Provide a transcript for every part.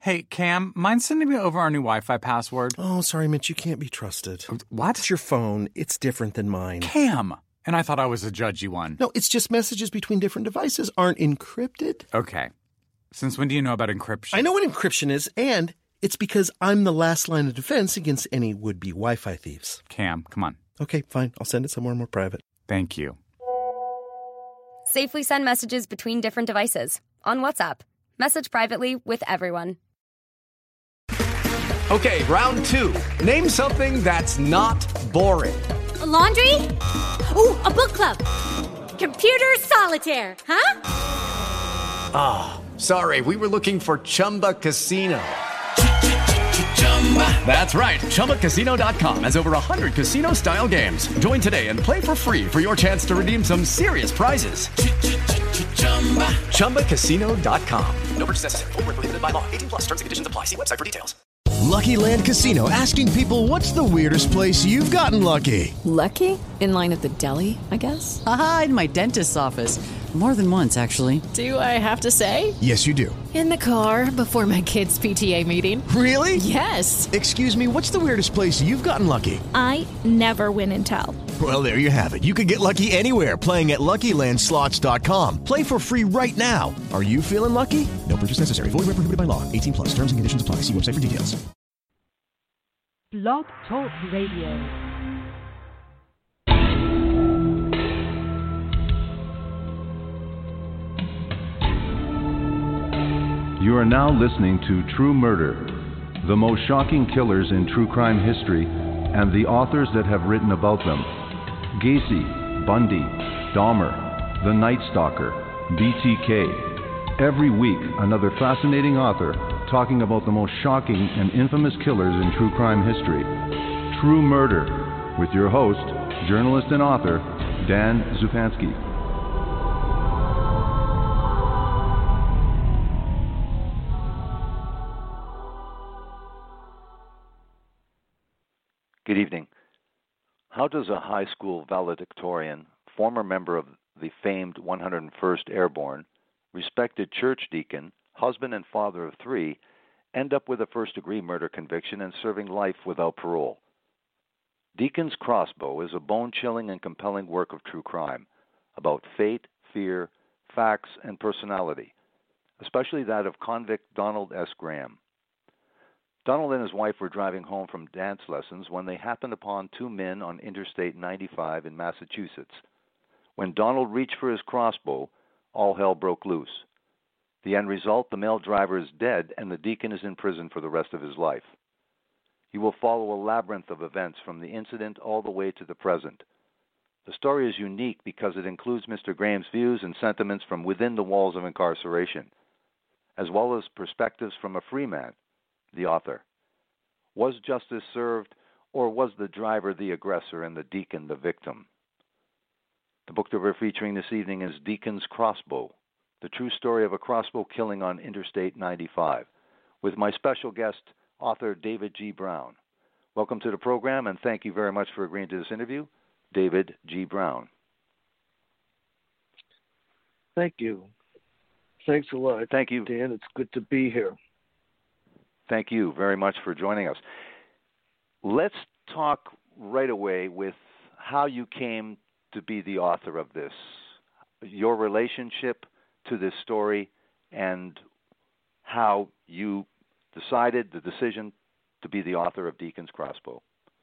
Hey, Cam, mind sending me over our new Wi-Fi password? Oh, sorry, Mitch, you can't be trusted. What? It's your phone. It's different than mine. Cam! And I thought I was a judgy one. No, it's just messages between different devices aren't encrypted. Okay. Since when do you know about encryption? I know what encryption is, and it's because I'm the last line of defense against any would-be Wi-Fi thieves. Cam, come on. Okay, fine. I'll send it somewhere more private. Thank you. Safely send messages between different devices. On WhatsApp. Message privately with everyone. Okay, round two. Name something that's not boring. A laundry? Ooh, a book club. Computer solitaire, huh? Sorry, we were looking for Chumba Casino. That's right. ChumbaCasino.com has over 100 casino-style games. Join today and play for free for your chance to redeem some serious prizes. ChumbaCasino.com. No purchase necessary. Void where prohibited by law. 18+ terms and conditions apply. See website for details. Lucky Land Casino, asking people, what's the weirdest place you've gotten lucky? Lucky? In line at the deli, I guess? Aha, in my dentist's office. More than once, actually. Do I have to say? Yes, you do. In the car before my kids' PTA meeting. Really? Yes. Excuse me, what's the weirdest place you've gotten lucky? I never win and tell. Well, there you have it. You can get lucky anywhere, playing at LuckyLandSlots.com. Play for free right now. Are you feeling lucky? No purchase necessary. Void where prohibited by law. 18+. Terms and conditions apply. See website for details. Blog Talk Radio. You are now listening to True Murder, the most shocking killers in true crime history and the authors that have written about them. Gacy, Bundy, Dahmer, The Night Stalker, BTK. Every week, another fascinating author talking about the most shocking and infamous killers in true crime history. True Murder, with your host, journalist and author, Dan Zupansky. Good evening. How does a high school valedictorian, former member of the famed 101st Airborne, respected church deacon, husband and father of 3, end up with a first-degree murder conviction and serving life without parole? Deacon's Crossbow is a bone-chilling and compelling work of true crime about fate, fear, facts, and personality, especially that of convict Donald S. Graham. Donald and his wife were driving home from dance lessons when they happened upon 2 men on Interstate 95 in Massachusetts. When Donald reached for his crossbow, all hell broke loose. The end result, the male driver is dead and the deacon is in prison for the rest of his life. You will follow a labyrinth of events from the incident all the way to the present. The story is unique because it includes Mr. Graham's views and sentiments from within the walls of incarceration, as well as perspectives from a free man, the author. Was justice served, or was the driver the aggressor and the deacon the victim? The book that we're featuring this evening is Deacon's Crossbow, the true story of a crossbow killing on Interstate 95, with my special guest, author David G. Brown. Welcome to the program, and thank you very much for agreeing to this interview, David G. Brown. Thank you. Thanks a lot. Thank you, Dan. It's good to be here. Thank you very much for joining us. Let's talk right away with how you came to be the author of this, your relationship to this story, and how you decided the decision to be the author of Deacon's Crossbow.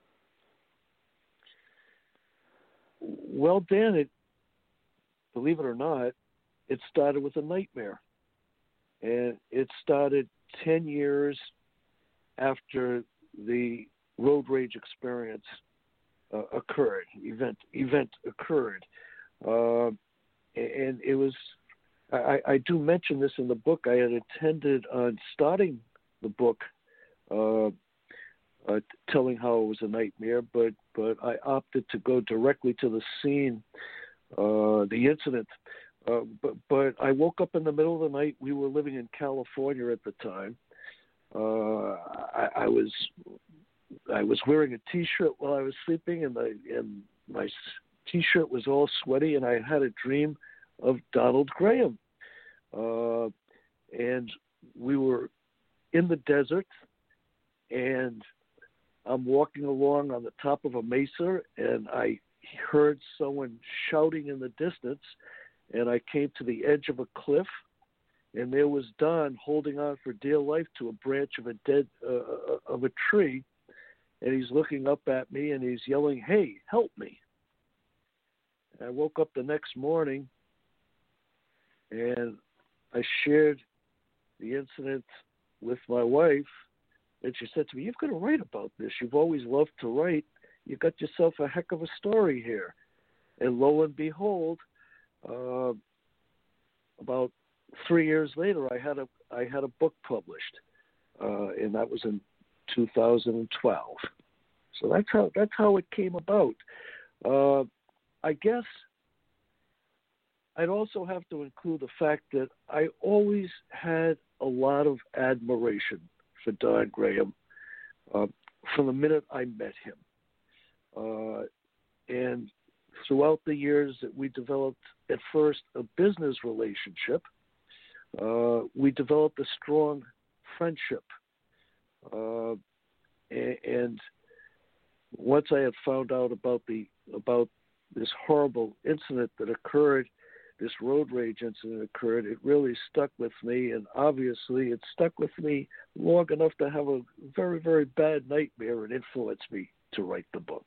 Well, Dan, believe it or not, it started with a nightmare. And it started 10 years after the road rage experience event occurred. And it was, I do mention this in the book, I had intended on starting the book telling how it was a nightmare, but I opted to go directly to the scene, the incident. But I woke up in the middle of the night. We were living in California at the time. I was wearing a T-shirt while I was sleeping, and my T-shirt was all sweaty, and I had a dream of Donald Graham. And we were in the desert, and I'm walking along on the top of a mesa, and I heard someone shouting in the distance, and I came to the edge of a cliff, and there was Don holding on for dear life to a branch of a tree, and he's looking up at me, and he's yelling, "Hey, help me." And I woke up the next morning, and I shared the incident with my wife, and she said to me, "You've got to write about this. You've always loved to write. You got yourself a heck of a story here." And lo and behold, about 3 years later, I had a book published, and that was in 2012. So that's how it came about. I guess I'd also have to include the fact that I always had a lot of admiration for Don Graham from the minute I met him. And throughout the years that we developed, at first, a business relationship, we developed a strong friendship. And once I had found out about this horrible incident that occurred, this road rage incident occurred, it really stuck with me, and obviously it stuck with me long enough to have a very, very bad nightmare and influence me to write the book.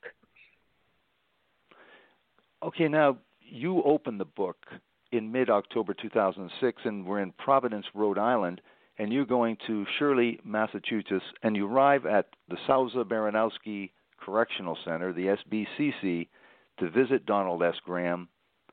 Okay, now you opened the book in mid-October 2006, and we're in Providence, Rhode Island, and you're going to Shirley, Massachusetts, and you arrive at the Sousa Baranowski Correctional Center, the SBCC, to visit Donald S. Graham,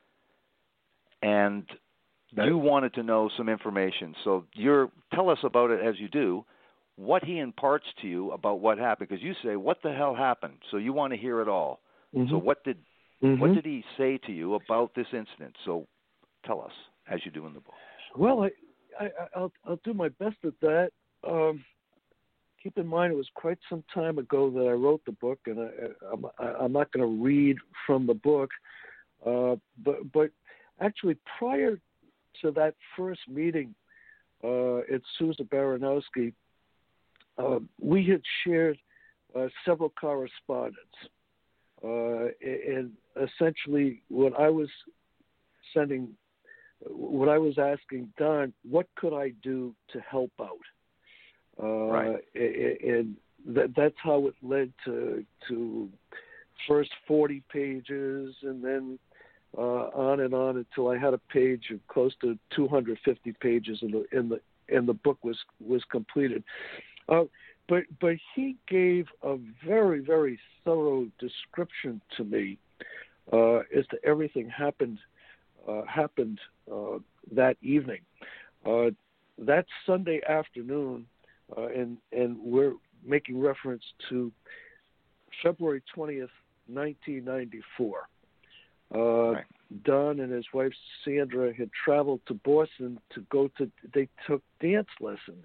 and you wanted to know some information. So tell us about it as you do, what he imparts to you about what happened, because you say, "What the hell happened?" So you want to hear it all. Mm-hmm. So what did he say to you about this incident? So tell us, as you do in the book. Well, I'll do my best at that. Keep in mind, it was quite some time ago that I wrote the book, and I'm not going to read from the book. But actually, prior to that first meeting at Sousa Baranowski, we had shared several correspondence. And essentially, what I was asking Don, what could I do to help out? Right. And that's how it led to first 40 pages, and then on and on until I had a page of close to 250 pages, and the book was completed. But he gave a very, very thorough description to me as to everything happened that evening. That Sunday afternoon, and we're making reference to February 20th, 1994. Right. Don and his wife Sandra had traveled to Boston they took dance lessons.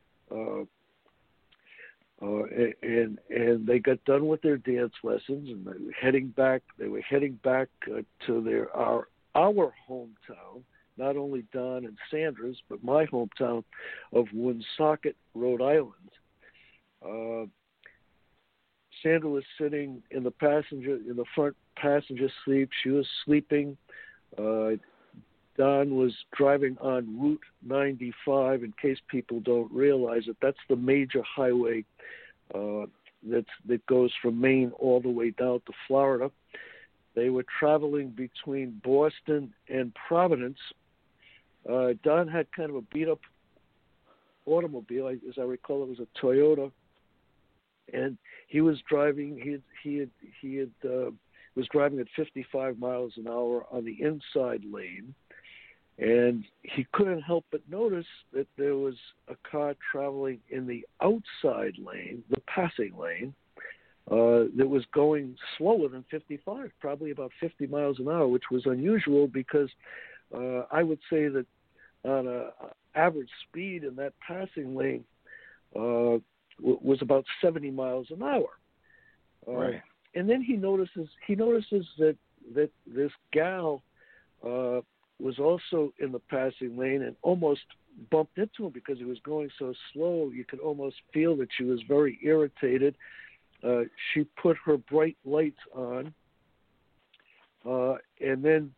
And they got done with their dance lessons, and they were heading back to our hometown, not only Don and Sandra's, but my hometown of Woonsocket, Rhode Island. Sandra was sitting in the front passenger seat. She was sleeping. Don was driving on Route 95. In case people don't realize it, that's the major highway that goes from Maine all the way down to Florida. They were traveling between Boston and Providence. Don had kind of a beat-up automobile. As I recall, it was a Toyota, and he was driving. He was driving at 55 miles an hour on the inside lane. And he couldn't help but notice that there was a car traveling in the outside lane, the passing lane, that was going slower than 55, probably about 50 miles an hour, which was unusual because I would say that on an average speed in that passing lane was about 70 miles an hour. Right. And then he notices that this gal was also in the passing lane and almost bumped into him because he was going so slow. You could almost feel that she was very irritated. She put her bright lights on and then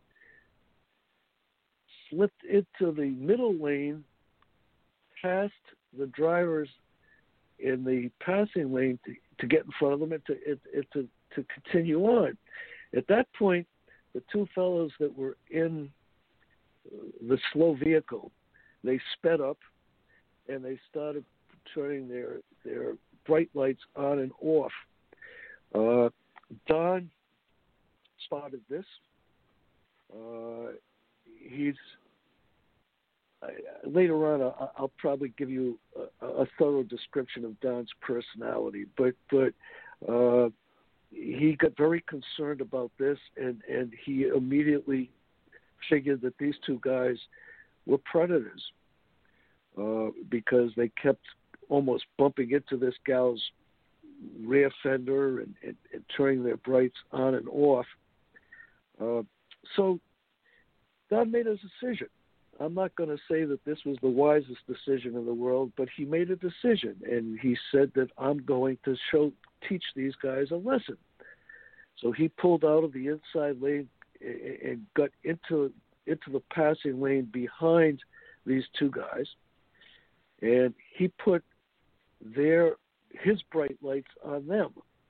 slipped into the middle lane past the drivers in the passing lane to get in front of them and to continue on. At that point, the two fellows that were in the slow vehicle, they sped up and they started turning their bright lights on and off. Don spotted this. Later on, I'll probably give you a thorough description of Don's personality, but he got very concerned about this, and he immediately figured that these two guys were predators because they kept almost bumping into this gal's rear fender and turning their brights on and off. So Don made his decision. I'm not going to say that this was the wisest decision in the world, but he made a decision, and he said that I'm going to teach these guys a lesson. So he pulled out of the inside lane and got into the passing lane behind these two guys, and he put his bright lights on them.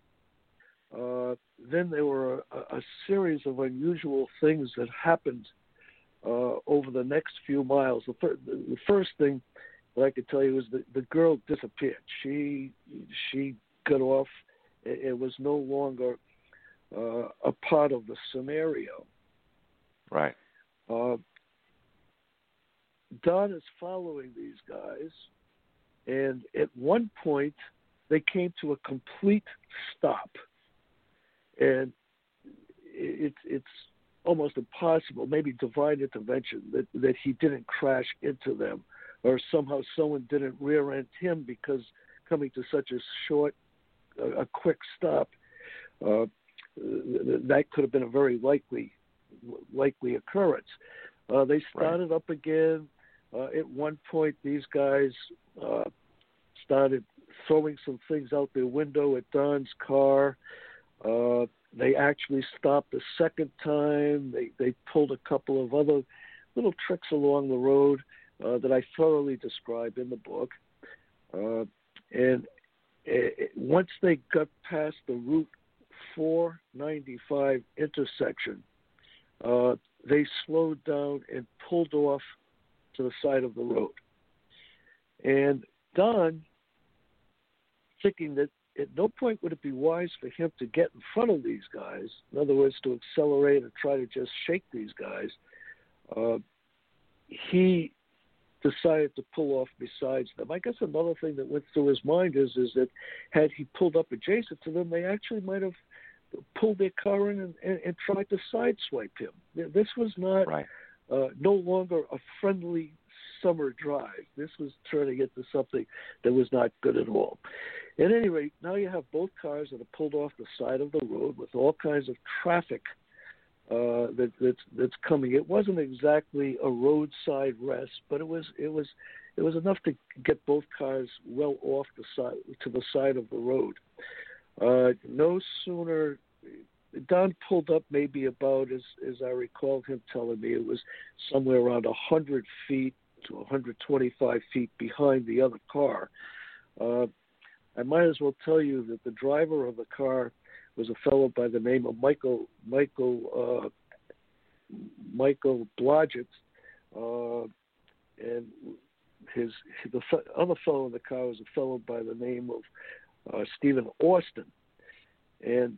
Then there were a series of unusual things that happened over the next few miles. The first thing that I could tell you is that the girl disappeared. She got off. It was no longer a part of the scenario. Right. Don is following these guys, and at one point they came to a complete stop, and it's almost impossible, maybe divine intervention, that he didn't crash into them, or somehow someone didn't rear end him, because coming to such a quick stop, that could have been a very likely occurrence. They started up again. At one point, these guys started throwing some things out their window at Don's car. They actually stopped a second time. They pulled a couple of other little tricks along the road that I thoroughly describe in the book. And once they got past the Route 495 intersection, they slowed down and pulled off to the side of the road. And Don, thinking that at no point would it be wise for him to get in front of these guys, in other words, to accelerate and try to just shake these guys, he decided to pull off besides them. I guess another thing that went through his mind is that had he pulled up adjacent to them, they actually might have pulled their car in and tried to sideswipe him. This was not no longer a friendly summer drive. This was turning into something that was not good at all. At any rate, now you have both cars that are pulled off the side of the road with all kinds of traffic that's coming. It wasn't exactly a roadside rest, but it was enough to get both cars well off the side to the side of the road. No sooner Don pulled up, maybe about, as I recall him telling me, it was somewhere around 100 feet to 125 feet behind the other car. I might as well tell you that the driver of the car was a fellow by the name of Michael Blodgett, and the other fellow in the car was a fellow by the name of Stephen Austin, and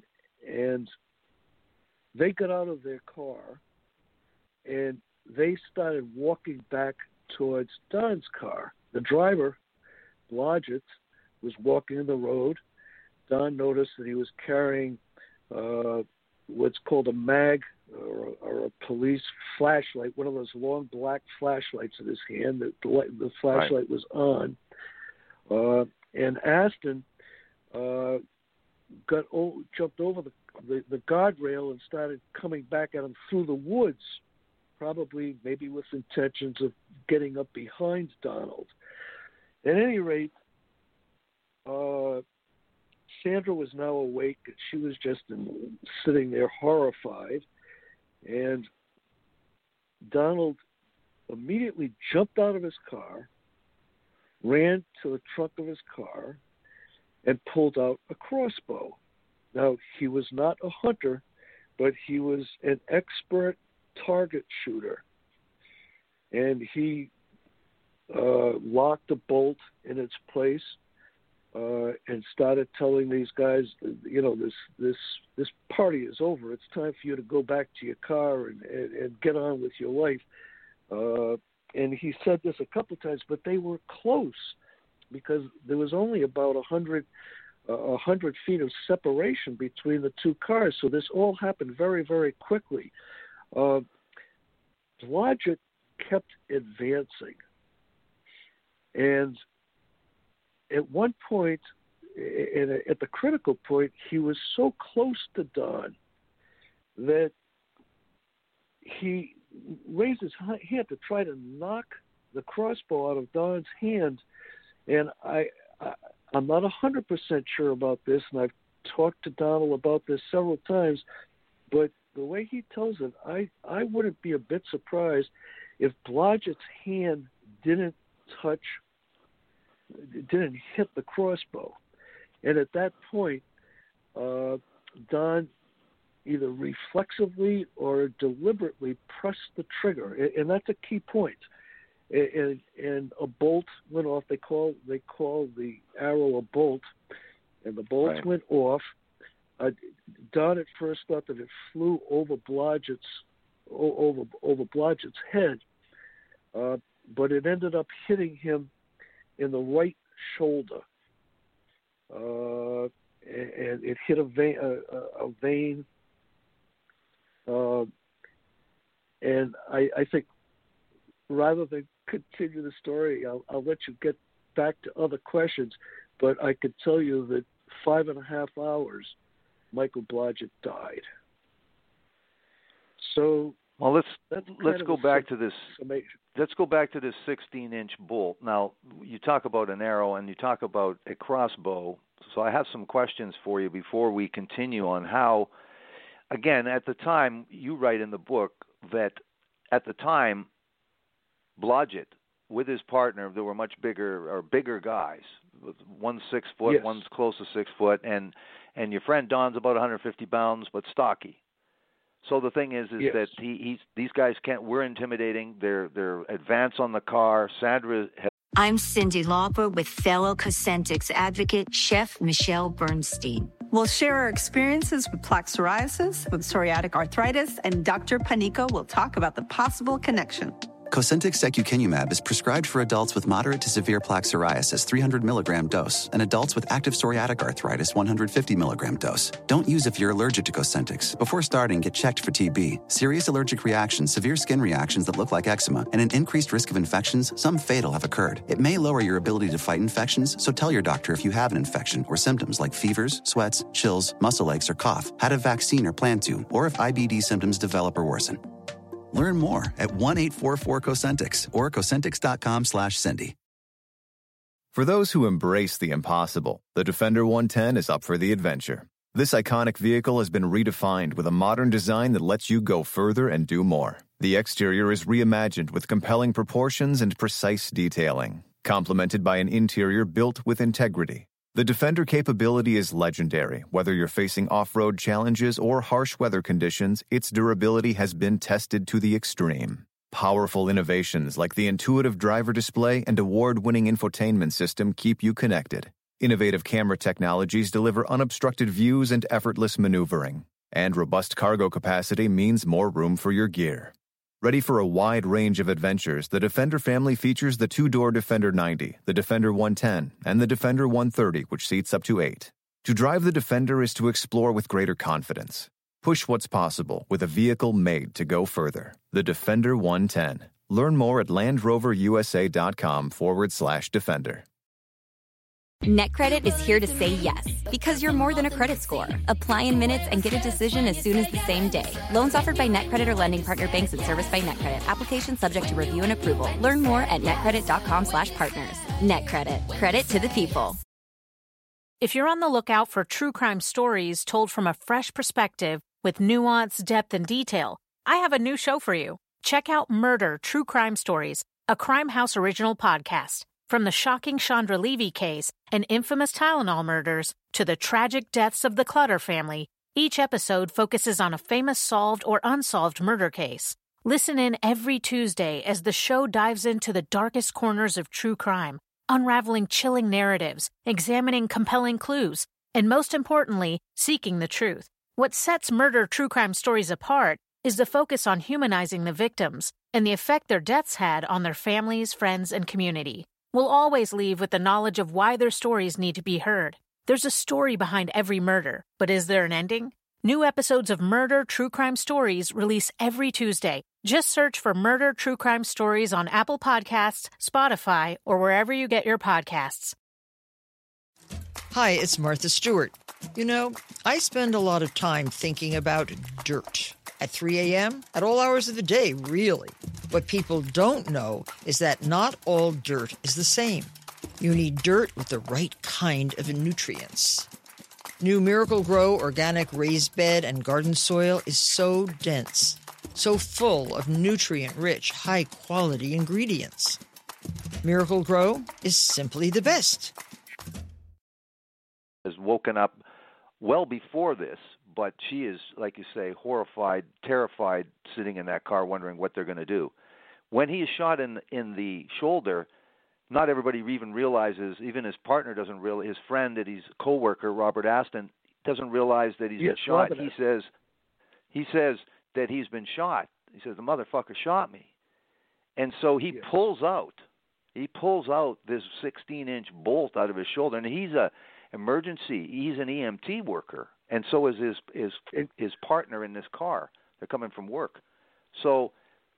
they got out of their car and they started walking back towards Don's car. The driver, Blodgett, was walking in the road. Don noticed that he was carrying what's called a mag or a police flashlight, one of those long black flashlights in his hand. The flashlight was on. And Aston jumped over the guardrail and started coming back at him through the woods. probably maybe with intentions of getting up behind Donald. At any rate, Sandra was now awake, and she was just sitting there horrified. And Donald immediately jumped out of his car, ran to the trunk of his car, and pulled out a crossbow. Now, he was not a hunter, but he was an expert target shooter. And he locked a bolt in its place and started telling these guys, you know, this party is over. It's time for you to go back to your car and get on with your life. And he said this a couple of times, but they were close because there was only about 100 feet of separation between the two cars. So this all happened very, very quickly. Blodgett kept advancing. And at one point, at the critical point, he was so close to Don that he raised his hand to try to knock the crossbow out of Don's hand. And I'm not 100% sure about this, and I've talked to Donald about this several times, but the way he tells it, I wouldn't be a bit surprised if Blodgett's hand didn't hit the crossbow. And at that point, Don either reflexively or deliberately pressed the trigger, and that's a key point. And a bolt went off. They call the arrow a bolt, and the bolt went off. Don at first thought that it flew over Blodgett's head, but it ended up hitting him in the right shoulder, and it hit a vein. And I think rather than continue the story, I'll let you get back to other questions, but I could tell you that 5.5 hours, Michael Blodgett died. So, well, let's go back to this. Let's go back to this 16-inch bolt. Now, you talk about an arrow and you talk about a crossbow. So I have some questions for you before we continue on how. Again, at the time, you write in the book that at the time, Blodgett, with his partner, there were much bigger guys. One's 6 foot, yes. One's close to 6 foot, and your friend Don's about 150 pounds, but stocky. So the thing is yes. that these guys we're intimidating. They're advance on the car. Sandra. I'm Cindy Lauper with fellow Cosentyx advocate, Chef Michelle Bernstein. We'll share our experiences with plaque psoriasis, with psoriatic arthritis, and Dr. Panico will talk about the possible connection. Cosentyx secukinumab is prescribed for adults with moderate to severe plaque psoriasis 300 milligram dose and adults with active psoriatic arthritis 150 milligram dose. Don't use if you're allergic to Cosentyx. Before starting, get checked for TB. Serious allergic reactions, severe skin reactions that look like eczema, and an increased risk of infections, some fatal, have occurred. It may lower your ability to fight infections, so tell your doctor if you have an infection or symptoms like fevers, sweats, chills, muscle aches, or cough, had a vaccine or plan to, or if IBD symptoms develop or worsen. Learn more at 1-844-COSENTYX or Cosentyx.com/Cindy. For those who embrace the impossible, the Defender 110 is up for the adventure. This iconic vehicle has been redefined with a modern design that lets you go further and do more. The exterior is reimagined with compelling proportions and precise detailing, complemented by an interior built with integrity. The Defender capability is legendary. Whether you're facing off-road challenges or harsh weather conditions, its durability has been tested to the extreme. Powerful innovations like the intuitive driver display and award-winning infotainment system keep you connected. Innovative camera technologies deliver unobstructed views and effortless maneuvering. And robust cargo capacity means more room for your gear. Ready for a wide range of adventures, the Defender family features the two-door Defender 90, the Defender 110, and the Defender 130, which seats up to 8. To drive the Defender is to explore with greater confidence. Push what's possible with a vehicle made to go further. The Defender 110. Learn more at LandRoverUSA.com/Defender. NetCredit is here to say yes, because you're more than a credit score. Apply in minutes and get a decision as soon as the same day. Loans offered by NetCredit or lending partner banks and serviced by NetCredit. Application subject to review and approval. Learn more at netcredit.com/partners. NetCredit. Credit to the people. If you're on the lookout for true crime stories told from a fresh perspective with nuance, depth, and detail, I have a new show for you. Check out Murder, True Crime Stories, a Crime House original podcast. From the shocking Chandra Levy case and infamous Tylenol murders to the tragic deaths of the Clutter family, each episode focuses on a famous solved or unsolved murder case. Listen in every Tuesday as the show dives into the darkest corners of true crime, unraveling chilling narratives, examining compelling clues, and most importantly, seeking the truth. What sets Murder True Crime Stories apart is the focus on humanizing the victims and the effect their deaths had on their families, friends, and community. We'll always leave with the knowledge of why their stories need to be heard. There's a story behind every murder, but is there an ending? New episodes of Murder True Crime Stories release every Tuesday. Just search for Murder True Crime Stories on Apple Podcasts, Spotify, or wherever you get your podcasts. Hi, it's Martha Stewart. You know, I spend a lot of time thinking about dirt. At 3 a.m., at all hours of the day, really. What people don't know is that not all dirt is the same. You need dirt with the right kind of nutrients. New Miracle-Gro organic raised bed and garden soil is so dense, so full of nutrient-rich, high-quality ingredients. Miracle-Gro is simply the best. Has woken up well before this, but she is, like you say, horrified, terrified, sitting in that car wondering what they're going to do. When he is shot in the shoulder, not everybody even realizes, even his partner doesn't realize, his friend that he's co-worker, Robert Aston, doesn't realize that he's been shot. He says that he's been shot. He says, the motherfucker shot me. And so he pulls out this 16-inch bolt out of his shoulder, and he's an EMT worker. And so is his partner in this car. They're coming from work. So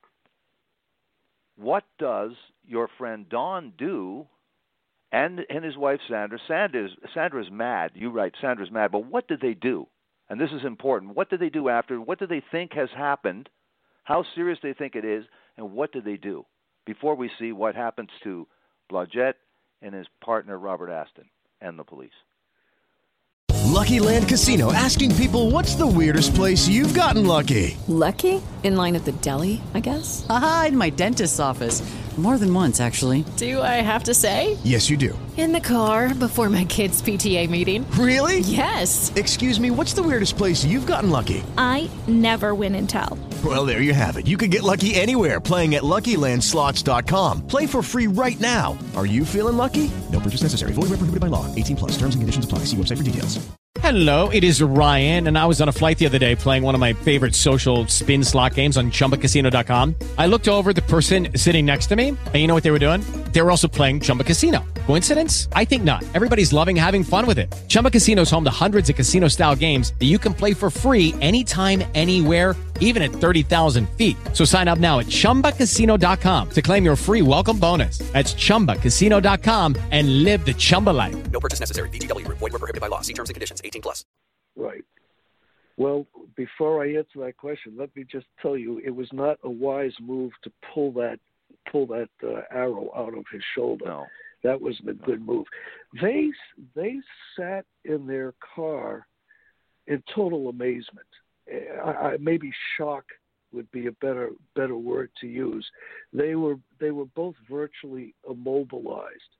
what does your friend Don do, and his wife Sandra? Sandra's mad. You right, Sandra's mad. But what did they do? And this is important. What did they do after? What do they think has happened? How serious they think it is? And what did they do before we see what happens to Blodgett and his partner Robert Aston and the police? Lucky Land Casino, asking people, what's the weirdest place you've gotten lucky? Lucky? In line at the deli, I guess? Aha, in my dentist's office. More than once, actually. Do I have to say? Yes, you do. In the car before my kids' PTA meeting. Really? Yes. Excuse me, what's the weirdest place you've gotten lucky? I never win and tell. Well, there you have it. You can get lucky anywhere, playing at LuckyLandSlots.com. Play for free right now. Are you feeling lucky? No purchase necessary. Void where prohibited by law. 18+. Terms and conditions apply. See website for details. Hello, it is Ryan, and I was on a flight the other day playing one of my favorite social spin slot games on ChumbaCasino.com. I looked over at the person sitting next to me, and you know what they were doing? They were also playing Chumba Casino. Coincidence? I think not. Everybody's loving having fun with it. Chumba Casino is home to hundreds of casino-style games that you can play for free anytime, anywhere, even at 30,000 feet. So sign up now at ChumbaCasino.com to claim your free welcome bonus. That's ChumbaCasino.com and live the Chumba life. No purchase necessary. VGW. Void where prohibited by law. See terms and conditions. 18+. Right. Well, before I answer that question, let me just tell you, it was not a wise move to pull that arrow out of his shoulder. No. That wasn't a good move. They sat in their car in total amazement. Maybe shock would be a better word to use. They were both virtually immobilized.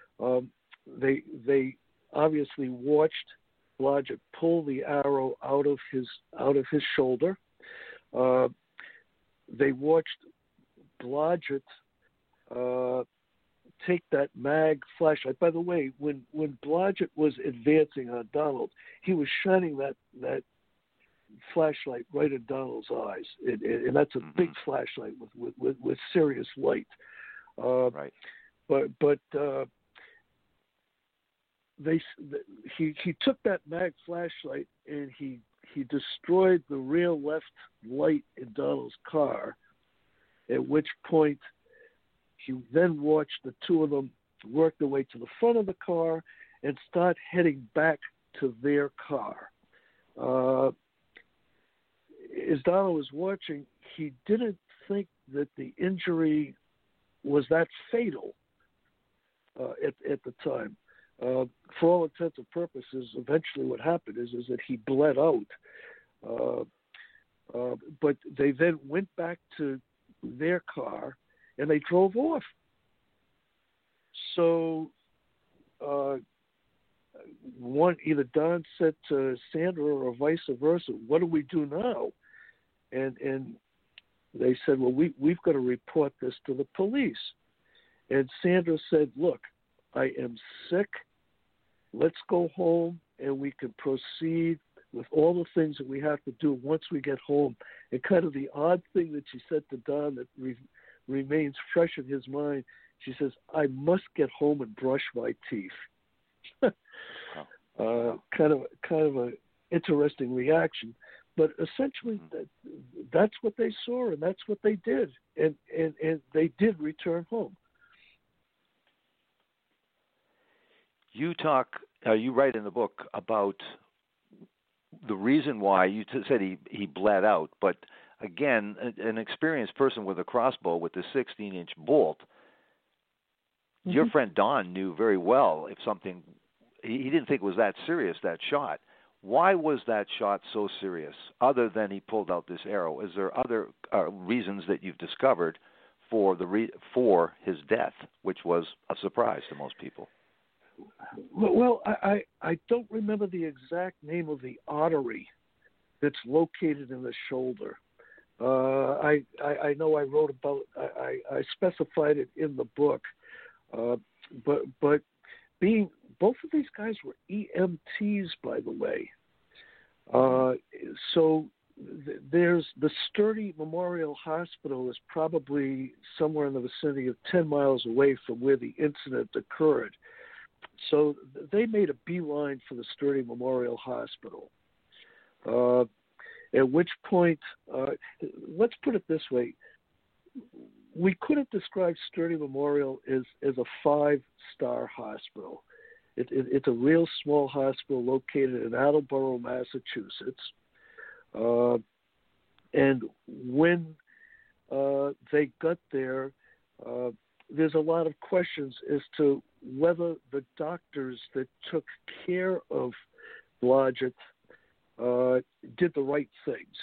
They obviously watched Blodgett pull the arrow out of his shoulder. They watched Blodgett take that mag flashlight. By the way, when Blodgett was advancing on Donald, he was shining that flashlight right in Donald's eyes, and that's a big flashlight with serious light. Right. But he took that mag flashlight and he destroyed the rear left light in Donald's car, at which point he then watched the two of them work their way to the front of the car and start heading back to their car. As Donald was watching, he didn't think that the injury was that fatal at the time. For all intents and purposes, eventually what happened is that he bled out. But they then went back to their car and they drove off. So either Don said to Sandra or vice versa, "What do we do now?" And they said, "Well, we've got to report this to the police." And Sandra said, "Look, I am sick. Let's go home and we can proceed with all the things that we have to do once we get home." And kind of the odd thing that she said to Don that remains fresh in his mind, she says, "I must get home and brush my teeth." Kind of a interesting reaction, but essentially that's what they saw and that's what they did, and they did return home. You write in the book about the reason why you said he bled out, but again, an experienced person with a crossbow with a 16-inch bolt. Your friend Don knew very well if something, he didn't think it was that serious, that shot. Why was that shot so serious, other than he pulled out this arrow? Is there other reasons that you've discovered for his death, which was a surprise to most people? Well, I don't remember the exact name of the artery that's located in the shoulder. I know I wrote about, I specified it in the book. But both of these guys were EMTs, by the way. So there's the Sturdy Memorial Hospital is probably somewhere in the vicinity of 10 miles away from where the incident occurred. So they made a beeline for the Sturdy Memorial Hospital. At which point, let's put it this way. We couldn't describe Sturdy Memorial as a 5-star hospital. It's a real small hospital located in Attleboro, Massachusetts. And when they got there, there's a lot of questions as to whether the doctors that took care of Blodgett did the right things.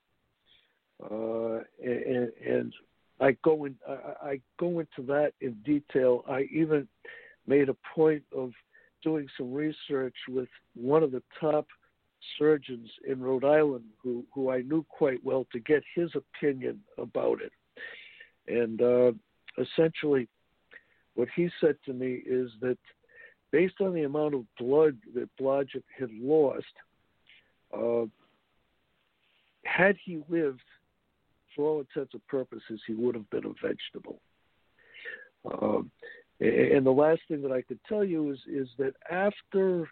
And I go into that in detail. I even made a point of doing some research with one of the top surgeons in Rhode Island who I knew quite well to get his opinion about it. And essentially what he said to me is that based on the amount of blood that Blodgett had lost, had he lived, for all intents and purposes, he would have been a vegetable. And the last thing that I could tell you is that after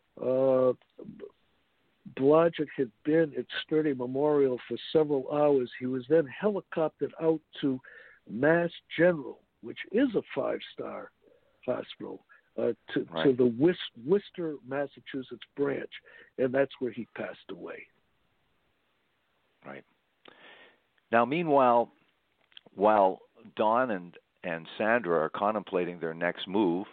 Blodgett had been at Sturdy Memorial for several hours, he was then helicoptered out to Mass General, which is a 5-star hospital, to the Worcester, Massachusetts branch, and that's where he passed away. Right. Now, meanwhile, while Don and Sandra are contemplating their next move,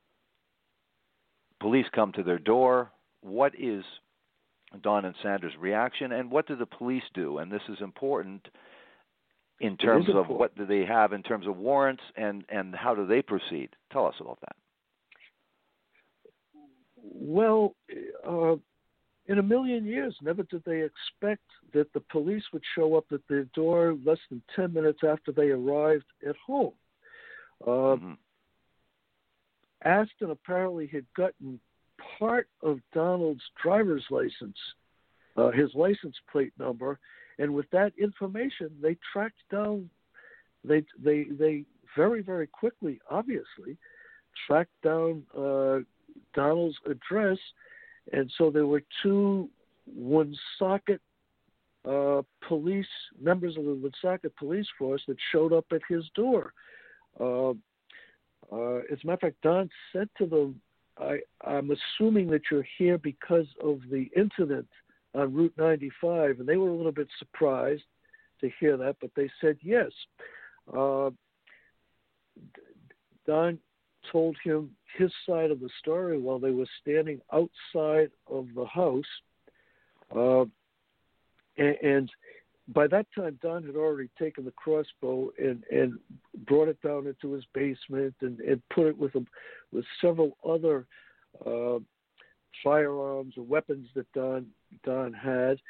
police come to their door. What is Don and Sandra's reaction, and what do the police do? And this is important in terms of what do they have in terms of warrants, and how do they proceed? Tell us about that. Well, in a million years, never did they expect that the police would show up at their door less than 10 minutes after they arrived at home. Aston apparently had gotten part of Donald's driver's license, his license plate number, and with that information, they tracked down. They very, very quickly, obviously, tracked down Donald's address, and so there were two Woonsocket police members of the Woonsocket police force that showed up at his door. As a matter of fact, Don said to them, I'm assuming that you're here because of the incident on Route 95, and they were a little bit surprised to hear that, but they said yes. Don told him his side of the story while they were standing outside of the house, and by that time, Don had already taken the crossbow and brought it down into his basement and put it with several other firearms or weapons that Don had.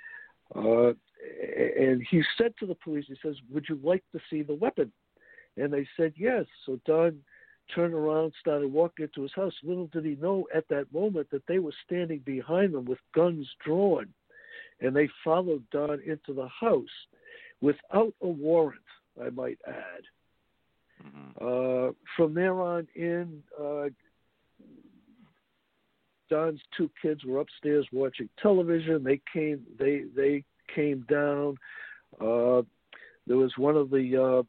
And he said to the police, he says, "Would you like to see the weapon?" And they said yes. So Don turned around, started walking into his house. Little did he know at that moment that they were standing behind them with guns drawn. And they followed Don into the house without a warrant, I might add. Mm-hmm. From there on in, Don's two kids were upstairs watching television. They came down. There was one of the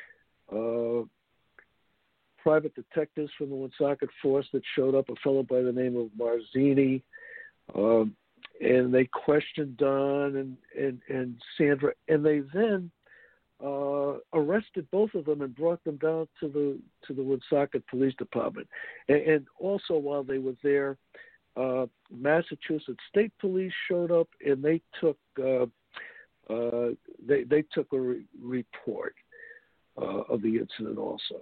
private detectives from the Woonsocket Force that showed up, a fellow by the name of Marzini. And they questioned Don and Sandra, and they then arrested both of them and brought them down to the Woonsocket Police Department. And also while they were there, Massachusetts State Police showed up, and they took they took a report of the incident also.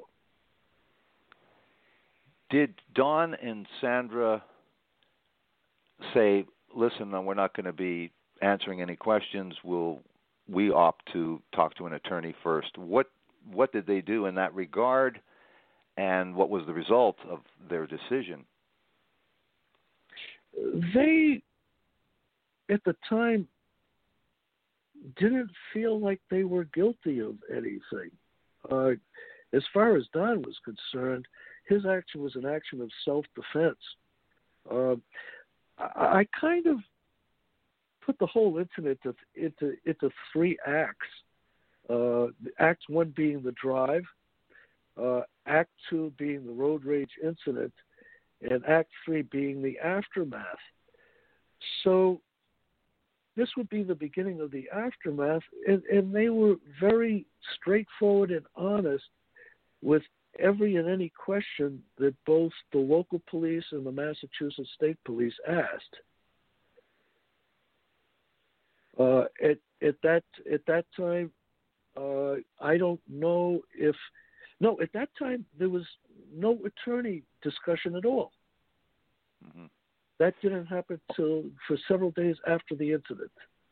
Did Don and Sandra say, "Listen, we're not going to be answering any questions. We opt to talk to an attorney first"? What did they do in that regard, and what was the result of their decision? They, at the time, didn't feel like they were guilty of anything. As far as Don was concerned, his action was an action of self-defense. I kind of put the whole incident into three acts. Act one being the drive, Act two being the road rage incident, and Act three being the aftermath. So this would be the beginning of the aftermath, and they were very straightforward and honest with every and any question that both the local police and the Massachusetts State Police asked. At that time, I don't know if at that time there was no attorney discussion at all. Mm-hmm. That didn't happen for several days after the incident.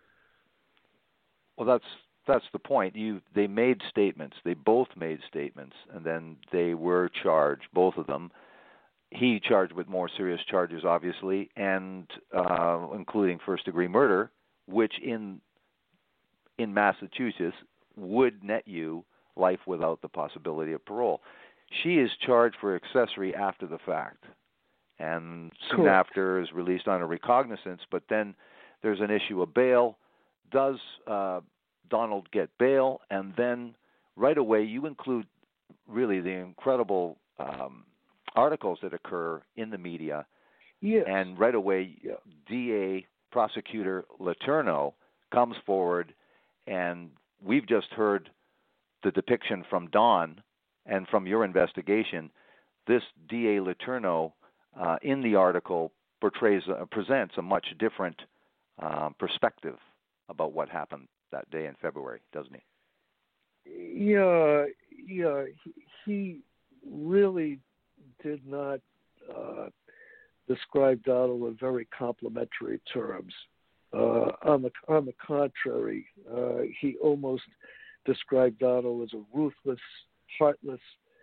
Well, that's the point. They made statements. They both made statements, and then they were charged, both of them. He charged with more serious charges, obviously, and including first-degree murder, which in Massachusetts would net you life without the possibility of parole. She is charged for accessory after the fact, and soon after is released on a recognizance, but then there's an issue of bail. Does Donald get bail? And then right away you include really the incredible articles that occur in the media. Yes. And right away, DA Prosecutor Letourneau comes forward, and we've just heard the depiction from Don and from your investigation. This DA Letourneau in the article presents a much different perspective about what happened that day in February, doesn't he? Yeah. He really did not describe Donald in very complimentary terms. On the contrary, he almost described Donald as a ruthless, heartless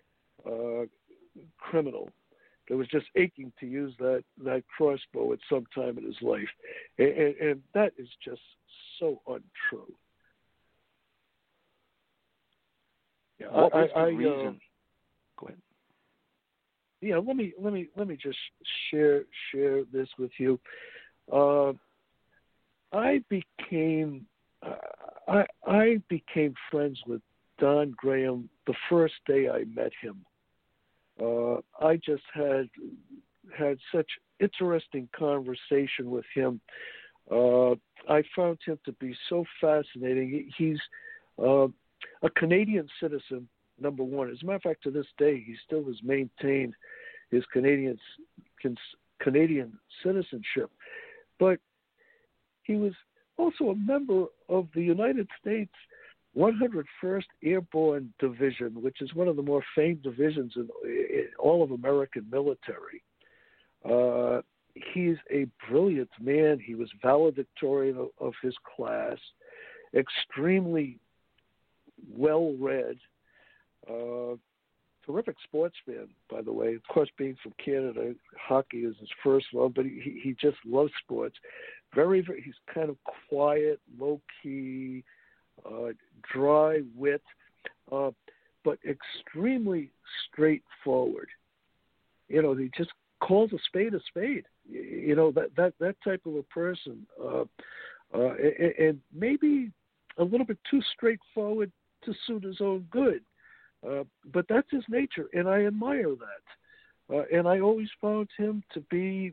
criminal that was just aching to use that crossbow at some time in his life. And that is just so untrue. What was the reason? Go ahead. Yeah, let me just share this with you. I became friends with Don Graham the first day I met him. I just had had such interesting conversation with him. I found him to be so fascinating. He's a Canadian citizen, number one. As a matter of fact, to this day, he still has maintained his Canadian citizenship. But he was also a member of the United States 101st Airborne Division, which is one of the more famed divisions in all of American military. He's a brilliant man. He was valedictorian of his class, extremely well-read, terrific sports fan, by the way. Of course, being from Canada, hockey is his first love, but he just loves sports. He's kind of quiet, low-key, dry wit, but extremely straightforward. You know, he just calls a spade a spade. You know, that type of a person, and maybe a little bit too straightforward to suit his own good. But that's his nature, and I admire that. And I always found him to be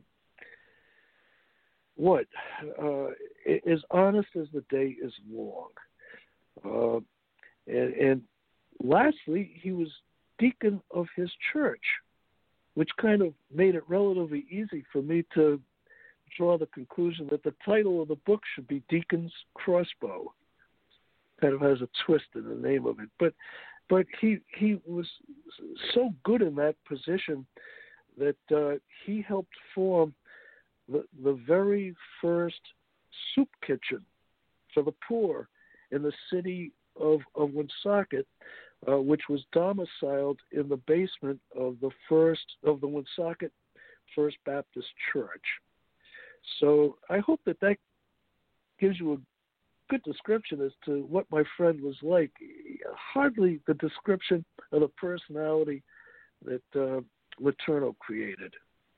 as honest as the day is long. And lastly, he was deacon of his church, which kind of made it relatively easy for me to draw the conclusion that the title of the book should be Deacon's Crossbow. Kind of has a twist in the name of it. But he was so good in that position that he helped form the very first soup kitchen for the poor in the city of Woonsocket, which was domiciled in the basement of the Woonsocket First Baptist Church. So I hope that gives you a good description as to what my friend was like. Hardly the description of the personality that Letourneau created.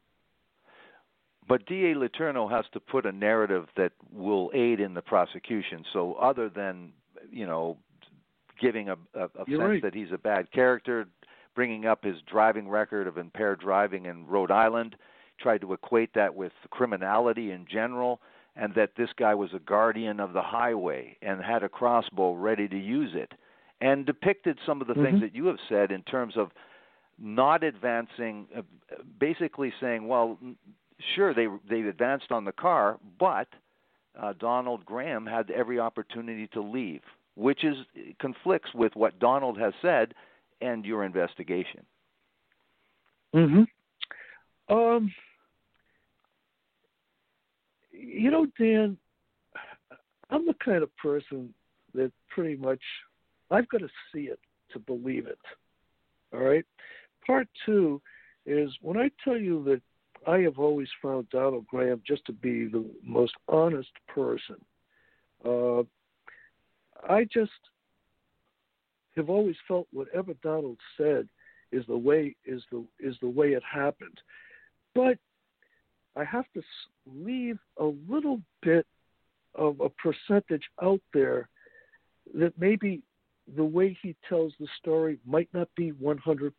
But D.A. Letourneau has to put a narrative that will aid in the prosecution. So other than, giving a sense that he's a bad character, bringing up his driving record of impaired driving in Rhode Island, tried to equate that with criminality in general, and that this guy was a guardian of the highway and had a crossbow ready to use it, and depicted some of the things that you have said in terms of not advancing, basically saying, well, sure, they advanced on the car, but Donald Graham had every opportunity to leave, which conflicts with what Donald has said and your investigation. Dan, I'm the kind of person that pretty much I've got to see it to believe it. All right? Part two is when I tell you that I have always found Donald Graham just to be the most honest person. I just have always felt whatever Donald said is the way it happened. But I have to leave a little bit of a percentage out there that maybe the way he tells the story might not be 100%.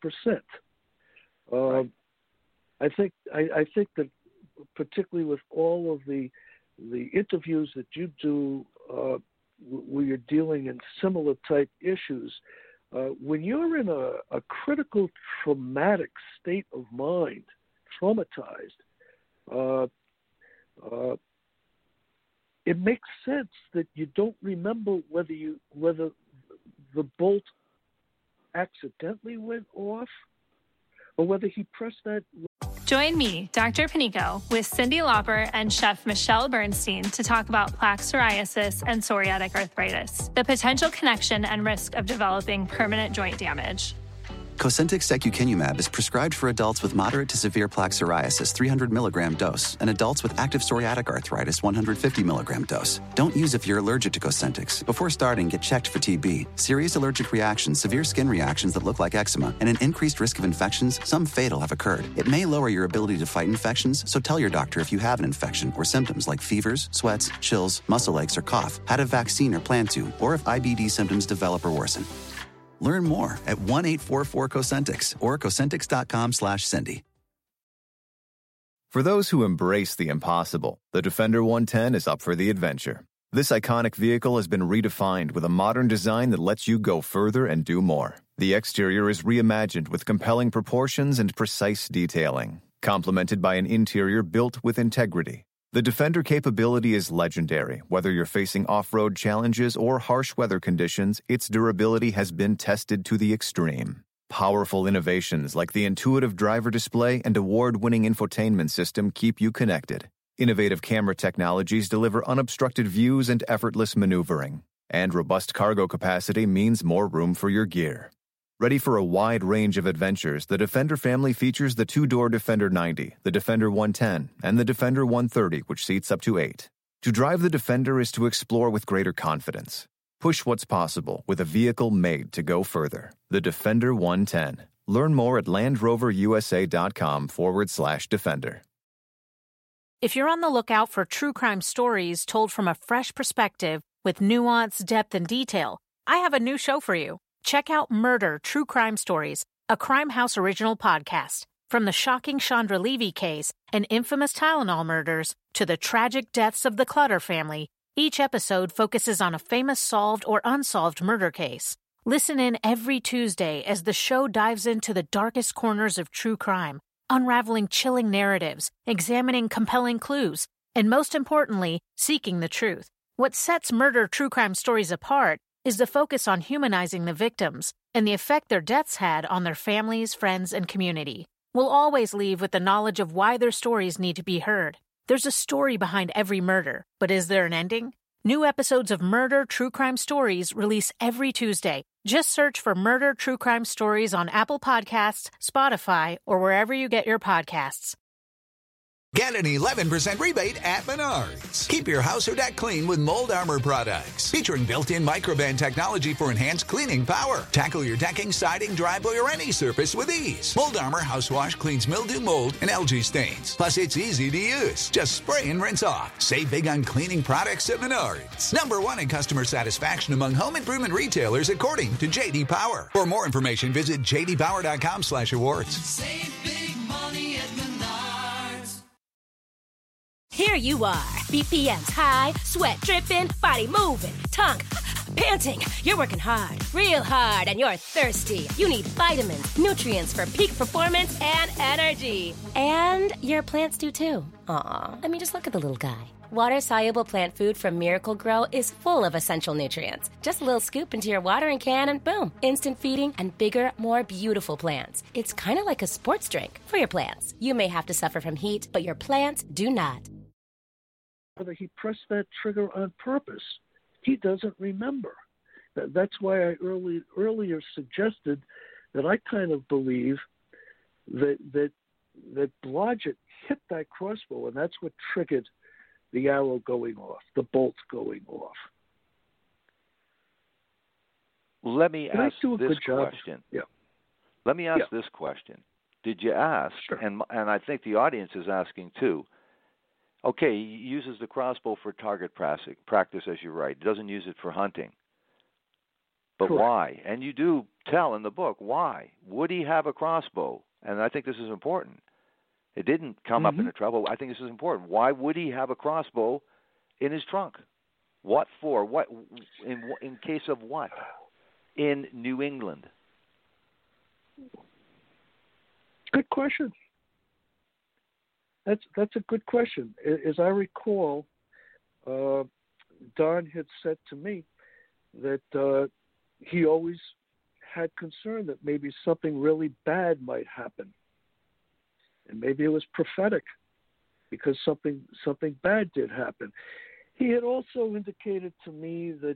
I think that particularly with all of the interviews that you do where you're dealing in similar type issues, when you're in a critical traumatic state of mind, traumatized, it makes sense that you don't remember whether the bolt accidentally went off or whether he pressed that. Join me, Dr. Panico, with Cyndi Lauper and Chef Michelle Bernstein to talk about plaque psoriasis and psoriatic arthritis, the potential connection and risk of developing permanent joint damage. Cosentyx secukinumab is prescribed for adults with moderate to severe plaque psoriasis 300 milligram dose and adults with active psoriatic arthritis 150 milligram dose. Don't use if you're allergic to Cosentyx. Before starting, get checked for TB. Serious allergic reactions, severe skin reactions that look like eczema, and an increased risk of infections, some fatal, have occurred. It may lower your ability to fight infections, so tell your doctor if you have an infection or symptoms like fevers, sweats, chills, muscle aches, or cough, had a vaccine or plan to, or if IBD symptoms develop or worsen. Learn more at 1-844-COSENTYX or Cosentyx.com/Cindy. For those who embrace the impossible, the Defender 110 is up for the adventure. This iconic vehicle has been redefined with a modern design that lets you go further and do more. The exterior is reimagined with compelling proportions and precise detailing, complemented by an interior built with integrity. The Defender capability is legendary. Whether you're facing off-road challenges or harsh weather conditions, its durability has been tested to the extreme. Powerful innovations like the intuitive driver display and award-winning infotainment system keep you connected. Innovative camera technologies deliver unobstructed views and effortless maneuvering. And robust cargo capacity means more room for your gear. Ready for a wide range of adventures, the Defender family features the two-door Defender 90, the Defender 110, and the Defender 130, which seats up to 8. To drive the Defender is to explore with greater confidence. Push what's possible with a vehicle made to go further. The Defender 110. Learn more at LandRoverUSA.com/Defender. If you're on the lookout for true crime stories told from a fresh perspective with nuance, depth, and detail, I have a new show for you. Check out Murder, True Crime Stories, a Crime House original podcast. From the shocking Chandra Levy case and infamous Tylenol murders to the tragic deaths of the Clutter family, each episode focuses on a famous solved or unsolved murder case. Listen in every Tuesday as the show dives into the darkest corners of true crime, unraveling chilling narratives, examining compelling clues, and most importantly, seeking the truth. What sets Murder True Crime Stories apart is the focus on humanizing the victims and the effect their deaths had on their families, friends, and community. We'll always leave with the knowledge of why their stories need to be heard. There's a story behind every murder, but is there an ending? New episodes of Murder True Crime Stories release every Tuesday. Just search for Murder True Crime Stories on Apple Podcasts, Spotify, or wherever you get your podcasts. Get an 11% rebate at Menards. Keep your house or deck clean with Mold Armor products. Featuring built-in microban technology for enhanced cleaning power. Tackle your decking, siding, driveway, or any surface with ease. Mold Armor House Wash cleans mildew, mold, and algae stains. Plus, it's easy to use. Just spray and rinse off. Save big on cleaning products at Menards. #1 in customer satisfaction among home improvement retailers according to J.D. Power. For more information, visit jdpower.com/awards. Save big money at Menards. Here you are, BPMs high, sweat dripping, body moving, tongue panting. You're working hard, real hard, and you're thirsty. You need vitamins, nutrients for peak performance and energy. And your plants do too. Aw, I mean, just look at the little guy. Water-soluble plant food from Miracle Grow is full of essential nutrients. Just a little scoop into your watering can and boom, instant feeding and bigger, more beautiful plants. It's kind of like a sports drink for your plants. You may have to suffer from heat, but your plants do not. Whether he pressed that trigger on purpose, he doesn't remember. That's why I earlier suggested that I kind of believe that Blodgett hit that crossbow, and that's what triggered the arrow going off, the bolt going off. Let me ask this question. Yeah. Let me ask this question. Did you ask, and I think the audience is asking too, okay, he uses the crossbow for target practice, as you write. He doesn't use it for hunting. But Correct. why? And you do tell in the book why. Would he have a crossbow? And I think this is important. It didn't come up in a trouble. I think this is important. Why would he have a crossbow in his trunk? What for? What in case of what? In New England. Good question. That's a good question. As I recall, Don had said to me that he always had concern that maybe something really bad might happen. And maybe it was prophetic because something bad did happen. He had also indicated to me that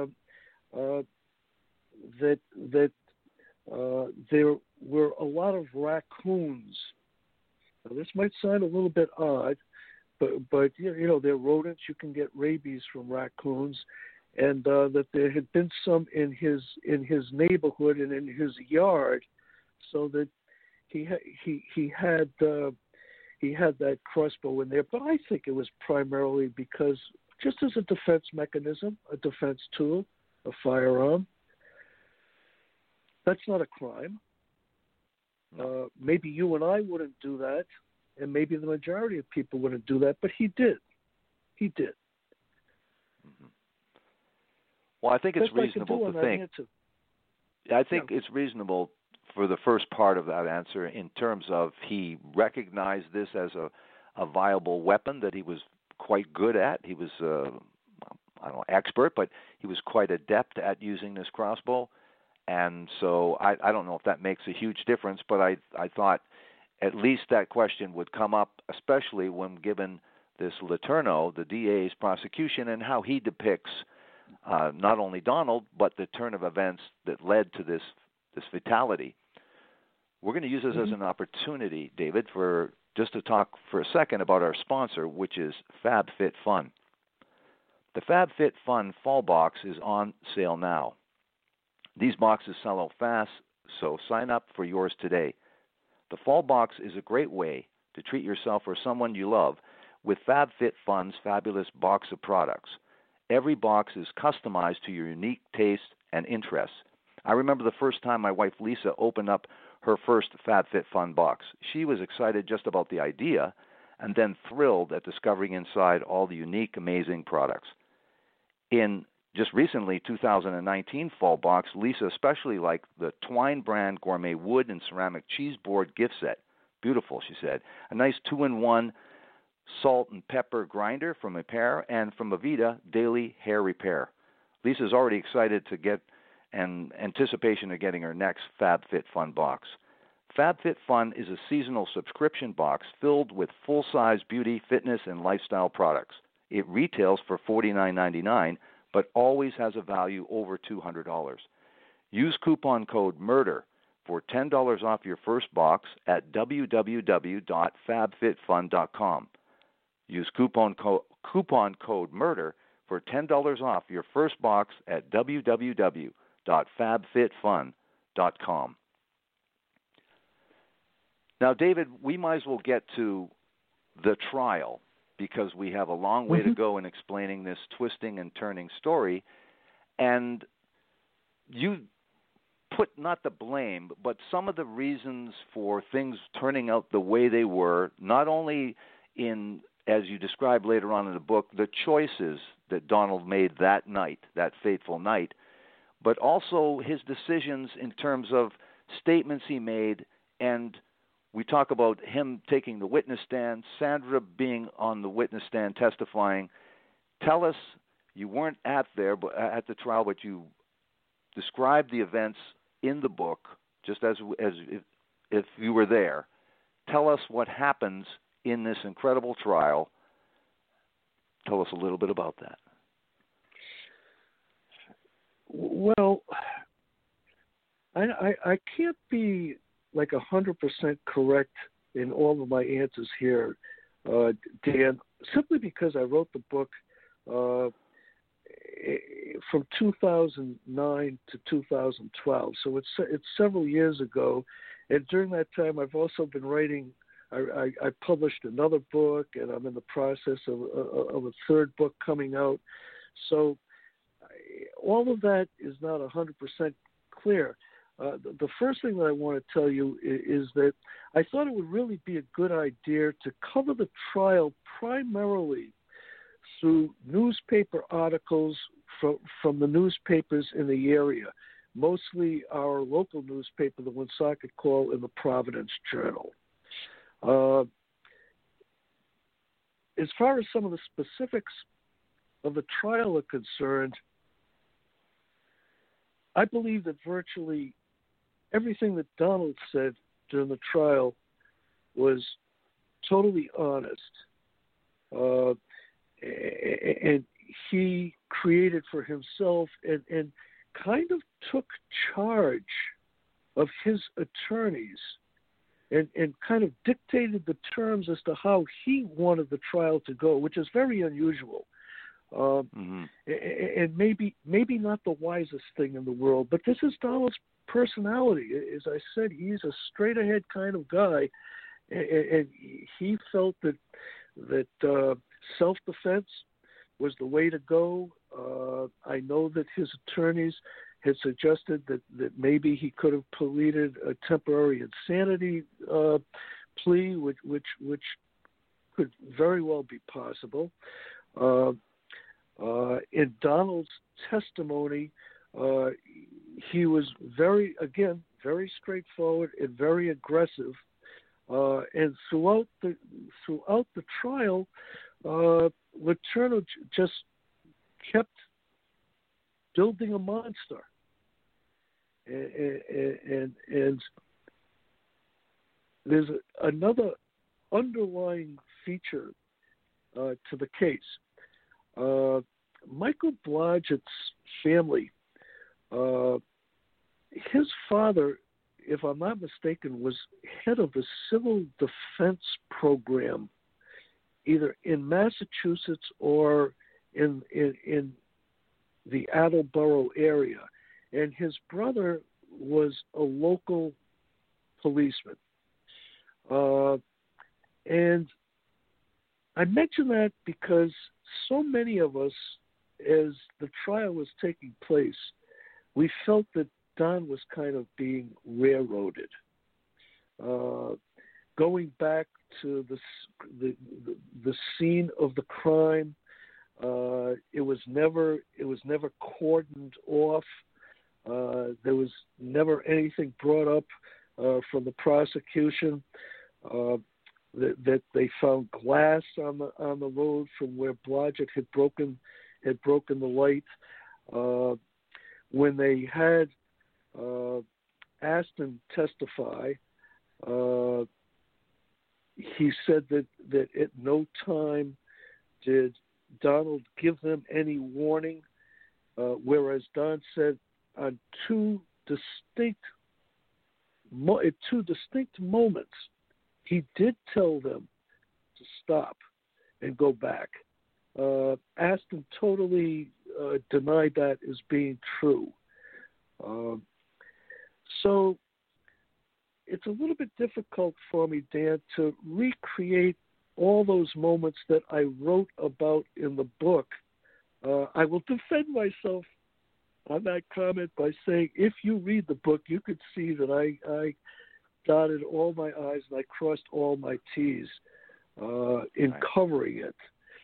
there were a lot of raccoons. Now, this might sound a little bit odd, but you know they're rodents. You can get rabies from raccoons, and that there had been some in his neighborhood and in his yard, so that he had that crossbow in there. But I think it was primarily because just as a defense mechanism, a defense tool, a firearm. That's not a crime. Maybe you and I wouldn't do that, and maybe the majority of people wouldn't do that, but he did. He did. Mm-hmm. Well, I think it's reasonable to think. I think it's reasonable for the first part of that answer in terms of he recognized this as a viable weapon that he was quite good at. He was, I don't know, expert, but he was quite adept at using this crossbow. And so I don't know if that makes a huge difference, but I thought at least that question would come up, especially when given this Letourneau, the DA's prosecution, and how he depicts not only Donald, but the turn of events that led to this fatality. We're going to use this as an opportunity, David, for just to talk for a second about our sponsor, which is FabFitFun. The FabFitFun Fall Box is on sale now. These boxes sell out fast, so sign up for yours today. The Fall Box is a great way to treat yourself or someone you love with FabFitFun's fabulous box of products. Every box is customized to your unique taste and interests. I remember the first time my wife Lisa opened up her first FabFitFun box. She was excited just about the idea and then thrilled at discovering inside all the unique, amazing products. In just recently, 2019 Fall Box, Lisa especially liked the Twine brand gourmet wood and ceramic cheese board gift set. Beautiful, she said. A nice 2-in-1 salt and pepper grinder from Repair, and from Avita, daily hair repair. Lisa's already excited to get and anticipation of getting her next FabFitFun box. FabFitFun is a seasonal subscription box filled with full-size beauty, fitness, and lifestyle products. It retails for $49.99, but always has a value over $200. Use coupon code MURDER for $10 off your first box at www.fabfitfun.com. Use coupon code MURDER for $10 off your first box at www.fabfitfun.com. Now, David, we might as well get to the trial because we have a long way to go in explaining this twisting and turning story. And you put not the blame, but some of the reasons for things turning out the way they were, not only in, as you describe later on in the book, the choices that Donald made that night, that fateful night, but also his decisions in terms of statements he made. And we talk about him taking the witness stand, Sandra being on the witness stand testifying. Tell us, you weren't at the trial, but you described the events in the book, just as if you were there. Tell us what happens in this incredible trial. Tell us a little bit about that. Well, I can't be like 100% correct in all of my answers here, Dan, simply because I wrote the book from 2009 to 2012. So it's several years ago. And during that time, I've also been writing. I published another book, and I'm in the process of a third book coming out. So all of that is not 100% clear. The first thing that I want to tell you is that I thought it would really be a good idea to cover the trial primarily through newspaper articles from the newspapers in the area, mostly our local newspaper, the Woonsocket Call, and the Providence Journal. As far as some of the specifics of the trial are concerned, I believe that virtually everything that Donald said during the trial was totally honest. And he created for himself and kind of took charge of his attorneys and kind of dictated the terms as to how he wanted the trial to go, which is very unusual. And maybe not the wisest thing in the world, but this is Donald's personality. As I said, he's a straight-ahead kind of guy, and he felt that self-defense was the way to go. I know that his attorneys had suggested that maybe he could have pleaded a temporary insanity plea, which could very well be possible. In Donald's testimony, he was very straightforward and very aggressive. And throughout the trial, Letourneau just kept building a monster, and there's another underlying feature to the case. Michael Blodgett's family, his father, if I'm not mistaken, was head of the civil defense program, either in Massachusetts or in the Attleboro area, and his brother was a local policeman. And I mention that because so many of us, as the trial was taking place, we felt that Don was kind of being railroaded. Going back to the scene of the crime, it was never cordoned off. There was never anything brought up from the prosecution that they found glass on the road from where Blodgett had broken the light. When they had Aston testify, he said that at no time did Donald give them any warning, whereas Don said on two distinct moments he did tell them to stop and go back. Aston totally denied that as being true. So it's a little bit difficult for me, Dan, to recreate all those moments that I wrote about in the book. I will defend myself on that comment by saying if you read the book, you could see that I dotted all my I's and I crossed all my T's in covering it.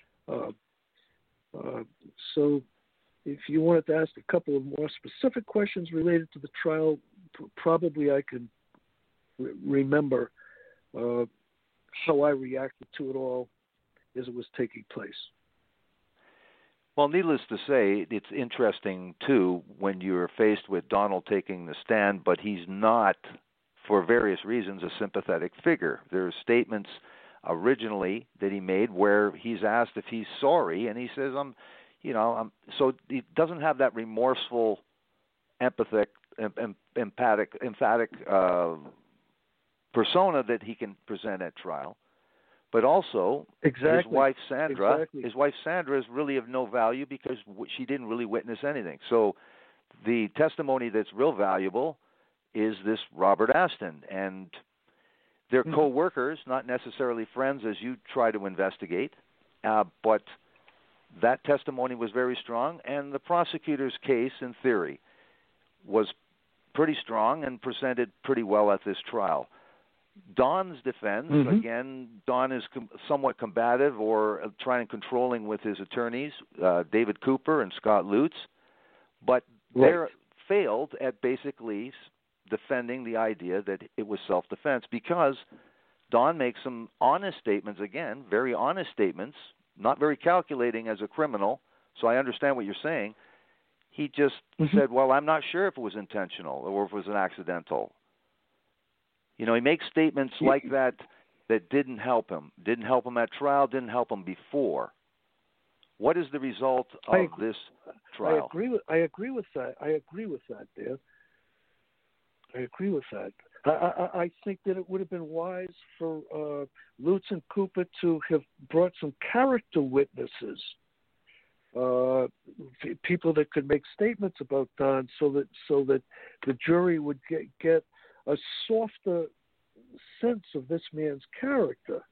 So if you wanted to ask a couple of more specific questions related to the trial, probably I can remember how I reacted to it all as it was taking place. Well, needless to say, it's interesting, too, when you're faced with Donald taking the stand, but he's not, for various reasons, a sympathetic figure. There are statements originally that he made where he's asked if he's sorry, and he says, so he doesn't have that remorseful, emphatic persona that he can present at trial. But also, his wife Sandra is really of no value because she didn't really witness anything. So the testimony that's real valuable is this Robert Aston, and they're co-workers, not necessarily friends, as you try to investigate. But that testimony was very strong, and the prosecutor's case, in theory, was pretty strong and presented pretty well at this trial. Don's defense, again, Don is somewhat combative or trying controlling with his attorneys, David Cooper and Scott Lutz, but they failed at basically defending the idea that it was self-defense because Don makes some honest statements, again, very honest statements, not very calculating as a criminal, so I understand what you're saying. He just said, well, I'm not sure if it was intentional or if it was an accidental. He makes statements like that didn't help him. Didn't help him at trial, didn't help him before. What is the result of this trial? I agree with that, Dan. I agree with that. I think that it would have been wise for Lutz and Cooper to have brought some character witnesses, people that could make statements about Don, so that the jury would get a softer sense of this man's character.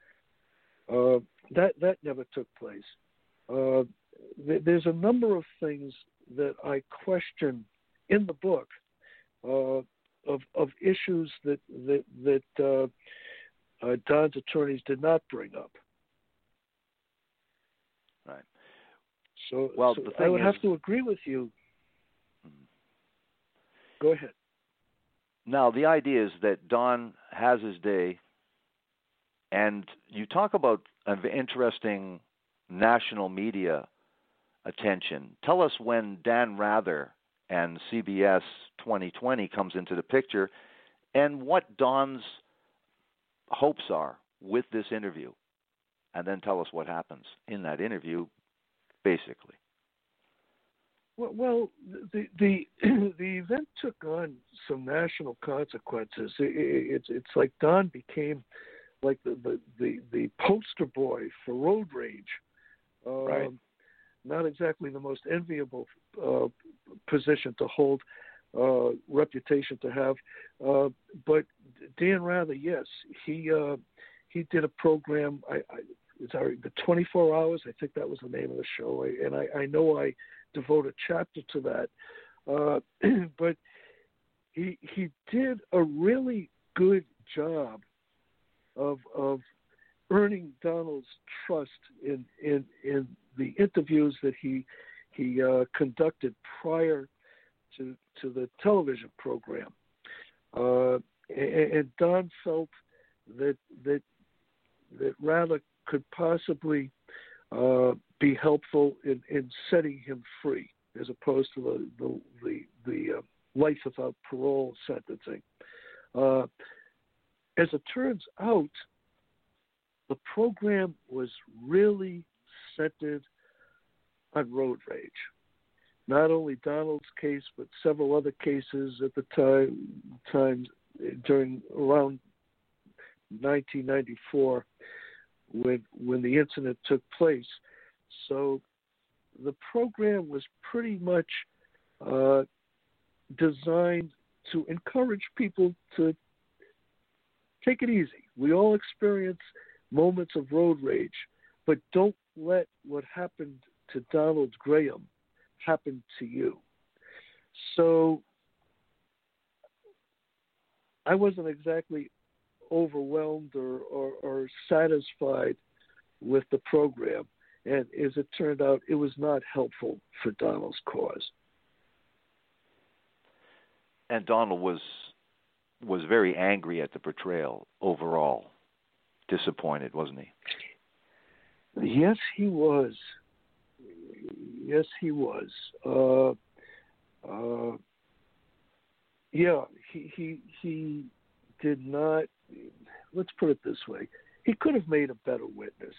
That never took place. There's a number of things that I question in the book of issues that Don's attorneys did not bring up. Right. So, well, so the thing I would is, have to agree with you. Go ahead. Now, the idea is that Don has his day, and you talk about an interesting national media attention. Tell us when Dan Rather and CBS 2020 comes into the picture, and what Don's hopes are with this interview, and then tell us what happens in that interview, basically. Well, the event took on some national consequences. It's like Don became like the poster boy for road rage. Right. Not exactly the most enviable position to hold, reputation to have. But Dan Rather, yes, he did a program. The 24 Hours. I think that was the name of the show. And I know I devote a chapter to that. But he did a really good job of earning Donald's trust in the interviews that he conducted prior to the television program, and Don felt that Rather could possibly be helpful in setting him free, as opposed to the life without parole sentencing. As it turns out, the program was really centered on road rage. Not only Donald's case, but several other cases at the time during around 1994 when the incident took place. So the program was pretty much designed to encourage people to take it easy. We all experience moments of road rage, but don't let what happened to Donald Graham happen to you. So I wasn't exactly overwhelmed or satisfied with the program, and as it turned out, it was not helpful for Donald's cause. And Donald was very angry at the portrayal overall. Disappointed, wasn't he? Yes, he was. Yes, he was. Yeah, he did not. Let's put it this way: he could have made a better witness.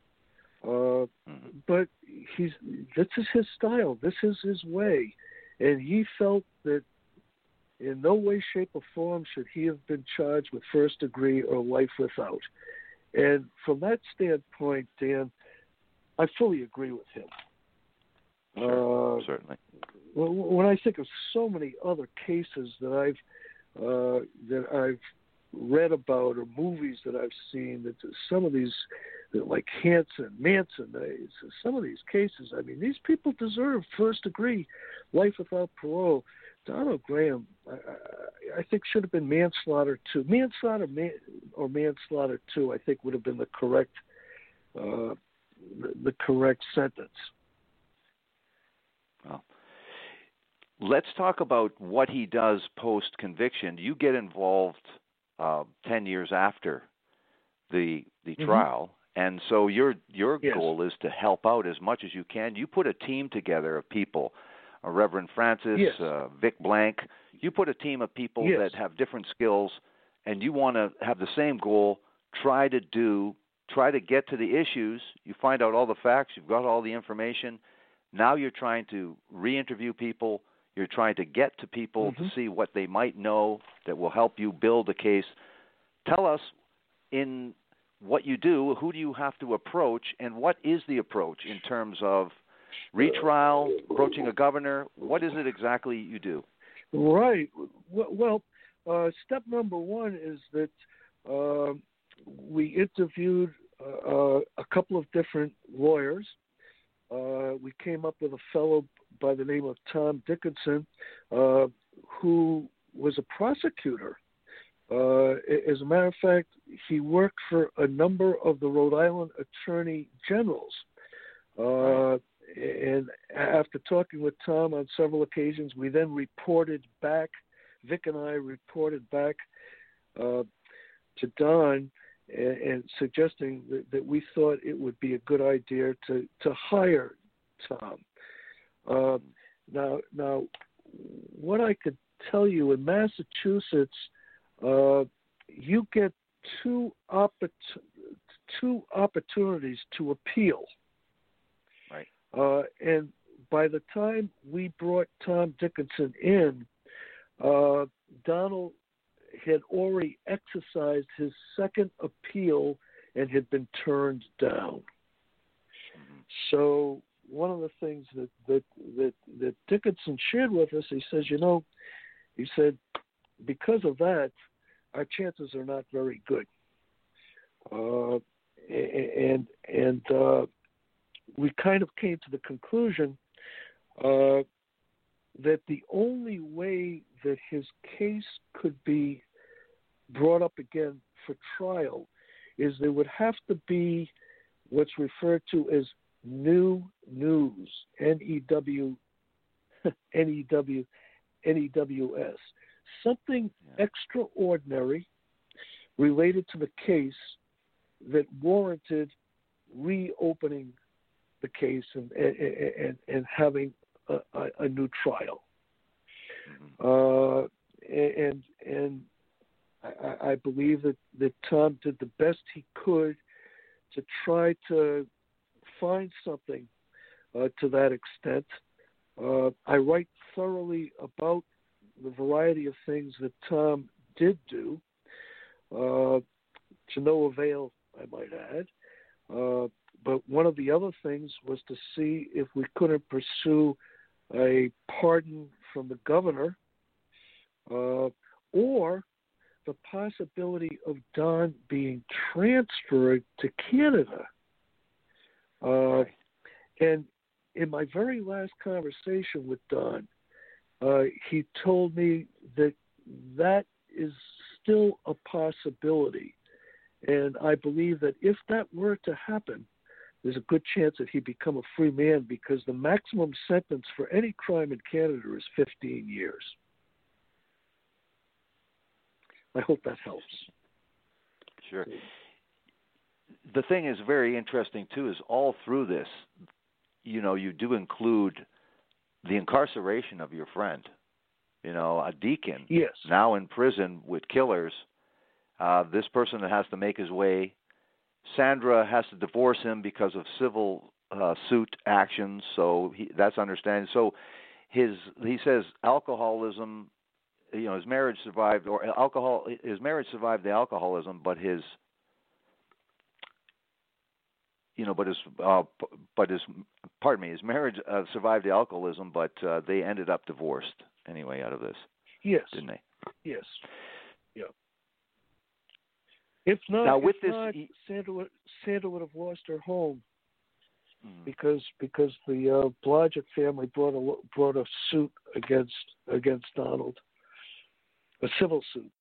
But this is his style. This is his way, and he felt that in no way, shape, or form should he have been charged with first degree or life without. And from that standpoint, Dan, I fully agree with him. Sure, certainly. When I think of so many other cases that I've read about, or movies that I've seen, that some of these, like Manson, some of these cases, I mean, these people deserve first degree life without parole. Donald Graham, I think, should have been manslaughter too. Or manslaughter too, I think, would have been the correct sentence. Well, let's talk about what he does post-conviction. You get involved 10 years after the trial, and so your goal is to help out as much as you can. You put a team together of people. Reverend Francis, Vic Blank, you put a team of people that have different skills, and you want to have the same goal, try to get to the issues. You find out all the facts, you've got all the information. Now you're trying to re-interview people. You're trying to get to people to see what they might know that will help you build a case. Tell us, in what you do, who do you have to approach, and what is the approach in terms of retrial, approaching a governor? What is it exactly you do? Right. Well, step number one is that we interviewed a couple of different lawyers. We came up with a fellow by the name of Tom Dickinson, who was a prosecutor As a matter of fact, he worked for a number of the Rhode Island Attorney Generals. And after talking with Tom on several occasions, we then reported back, Vic and I reported back to Don and suggesting that we thought it would be a good idea to hire Tom. Now, what I could tell you, in Massachusetts, you get two opportunities to appeal. Right. And by the time we brought Tom Dickinson in, Donald had already exercised his second appeal and had been turned down. So one of the things that Dickinson shared with us, he says, he said, because of that, our chances are not very good. And we kind of came to the conclusion that the only way that his case could be brought up again for trial is there would have to be what's referred to as new news, N-E-W-S, something extraordinary related to the case that warranted reopening the case and having a new trial. And I believe that Tom did the best he could to try to find something to that extent. I write thoroughly about the variety of things that Tom did do, to no avail, I might add. But one of the other things was to see if we couldn't pursue a pardon from the governor, or the possibility of Don being transferred to Canada. And in my very last conversation with Don, he told me that is still a possibility. And I believe that if that were to happen, there's a good chance that he'd become a free man, because the maximum sentence for any crime in Canada is 15 years. I hope that helps. Sure. The thing is very interesting, too, is all through this, you do include the incarceration of your friend, a deacon, yes, now in prison with killers. This person that has to make his way. Sandra has to divorce him because of civil suit actions, so that's understanding. So he says alcoholism, his marriage survived, his marriage survived the alcoholism, but his marriage survived the alcoholism, but they ended up divorced anyway out of this. Yes. Didn't they? Yes. Yeah. If not, now, with Sandra would have lost her home because the Blodgett family brought a suit against Donald, a civil suit.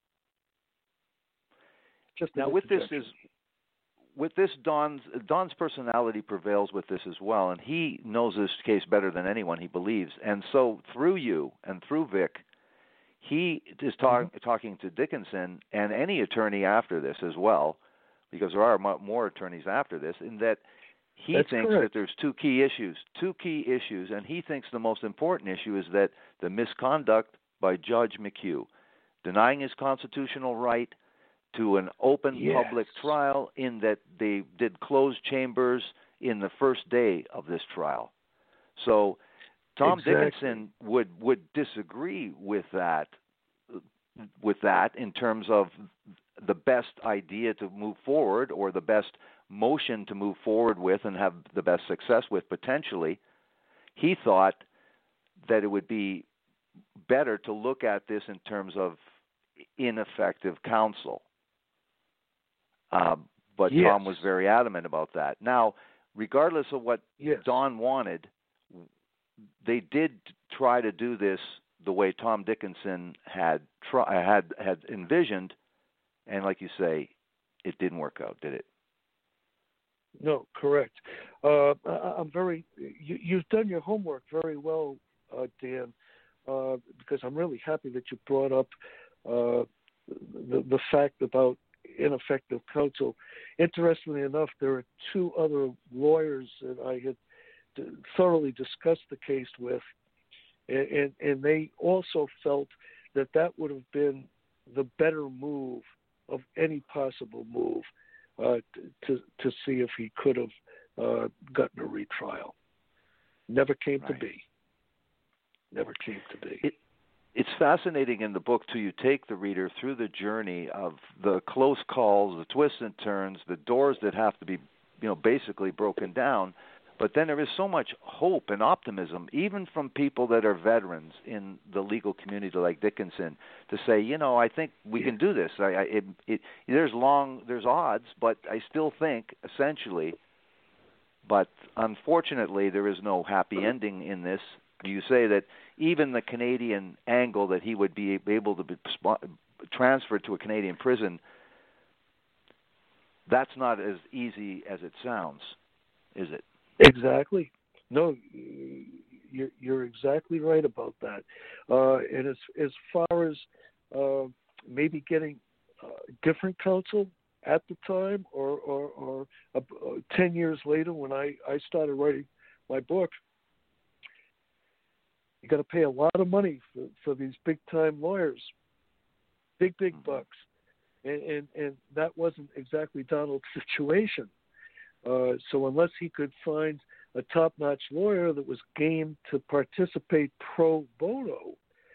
Just now, with this, Don's personality prevails with this as well, and he knows this case better than anyone, he believes. And so through you and through Vic, he is talking to Dickinson and any attorney after this as well, because there are more attorneys after this, in that he thinks that there's two key issues, and he thinks the most important issue is that the misconduct by Judge McHugh, denying his constitutional right to an open public trial, in that they did closed chambers in the first day of this trial. So Tom Dickinson would disagree with that in terms of the best idea to move forward, or the best motion to move forward with and have the best success with potentially. He thought that it would be better to look at this in terms of ineffective counsel. But Tom was very adamant about that. Now, regardless of what Don wanted, they did try to do this the way Tom Dickinson had envisioned, and like you say, it didn't work out, did it? No, correct. I'm very. You've done your homework very well, Dan, because I'm really happy that you brought up the fact about ineffective counsel. Interestingly enough, there are two other lawyers that I had thoroughly discussed the case with, and they also felt that would have been the better move of any possible move to see if he could have gotten a retrial. Never came to be. Never came to be. It's fascinating in the book, too. You take the reader through the journey of the close calls, the twists and turns, the doors that have to be, basically broken down. But then there is so much hope and optimism, even from people that are veterans in the legal community like Dickinson, to say, I think we can do this. There's odds, but I still think, essentially, but unfortunately there is no happy ending in this. You say that even the Canadian angle that he would be able to be transferred to a Canadian prison, that's not as easy as it sounds, is it? Exactly. No, you're exactly right about that. And as far as maybe getting different counsel at the time, or 10 years later when I started writing my book, you got to pay a lot of money for these big-time lawyers, big bucks, and that wasn't exactly Donald's situation. So unless he could find a top-notch lawyer that was game to participate pro bono,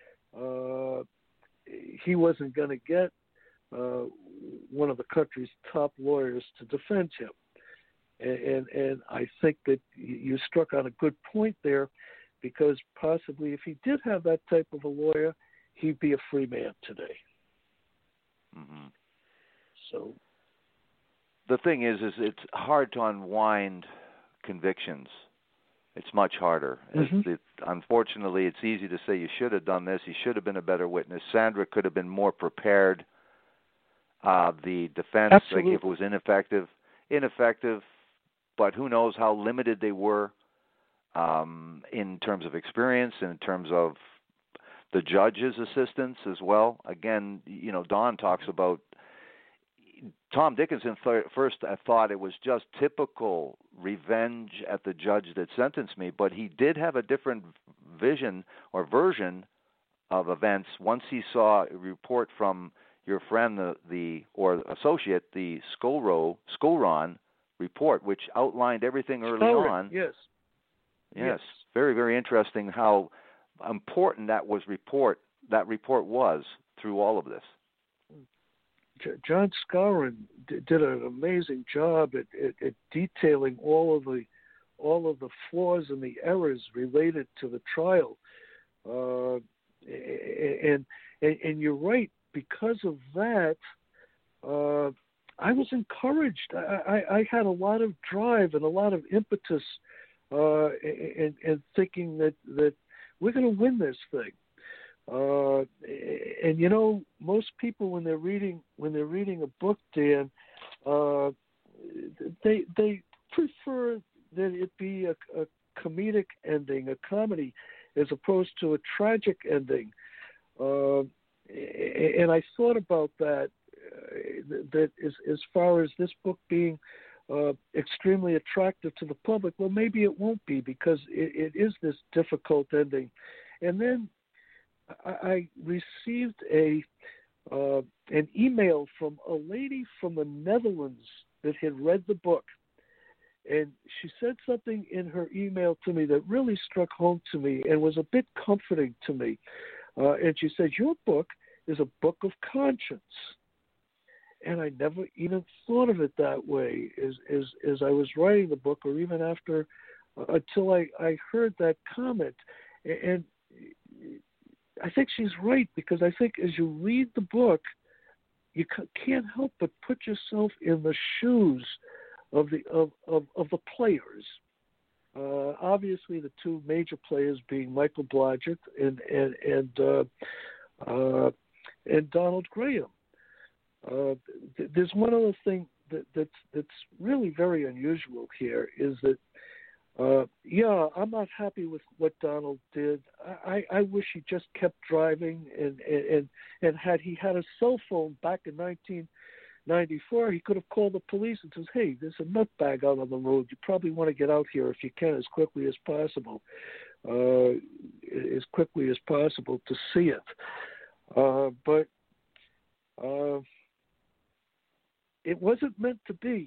he wasn't going to get one of the country's top lawyers to defend him. And I think that you struck on a good point there, because possibly if he did have that type of a lawyer, he'd be a free man today. Mm-hmm. So the thing is it's hard to unwind convictions. It's much harder. Mm-hmm. Unfortunately, it's easy to say you should have done this, you should have been a better witness. Sandra could have been more prepared. The defense, Absolutely. like if it was ineffective, but who knows how limited they were in terms of experience, in terms of the judge's assistance as well. Again, Don talks about Tom Dickinson first thought it was just typical revenge at the judge that sentenced me, but he did have a different vision or version of events once he saw a report from your friend, or associate, the Skowron report, which outlined everything early on. Yes. Very, very interesting how important that report was through all of this. John Skowron did an amazing job at detailing all of the flaws and the errors related to the trial, and you're right. Because of that, I was encouraged. I had a lot of drive and a lot of impetus, and thinking that we're going to win this thing. And most people when they're reading a book, Dan, they prefer that it be a comedic ending, a comedy, as opposed to a tragic ending. And I thought about that as far as this book being extremely attractive to the public. Well, maybe it won't be, because it is this difficult ending. And then I received an email from a lady from the Netherlands that had read the book, and she said something in her email to me that really struck home to me and was a bit comforting to me. And she said, "Your book is a book of conscience." And I never even thought of it that way as I was writing the book, or even after, until I heard that comment. And I think she's right, because I think as you read the book, you can't help but put yourself in the shoes of the players, Obviously, the two major players being Michael Blodgett and Donald Graham. There's one other thing that's really very unusual here is that, I'm not happy with what Donald did. I wish he just kept driving, and had he had a cell phone back in 1994, he could have called the police and says, "Hey, there's a nutbag out on the road. You probably want to get out here if you can as quickly as possible, to see it." But it wasn't meant to be,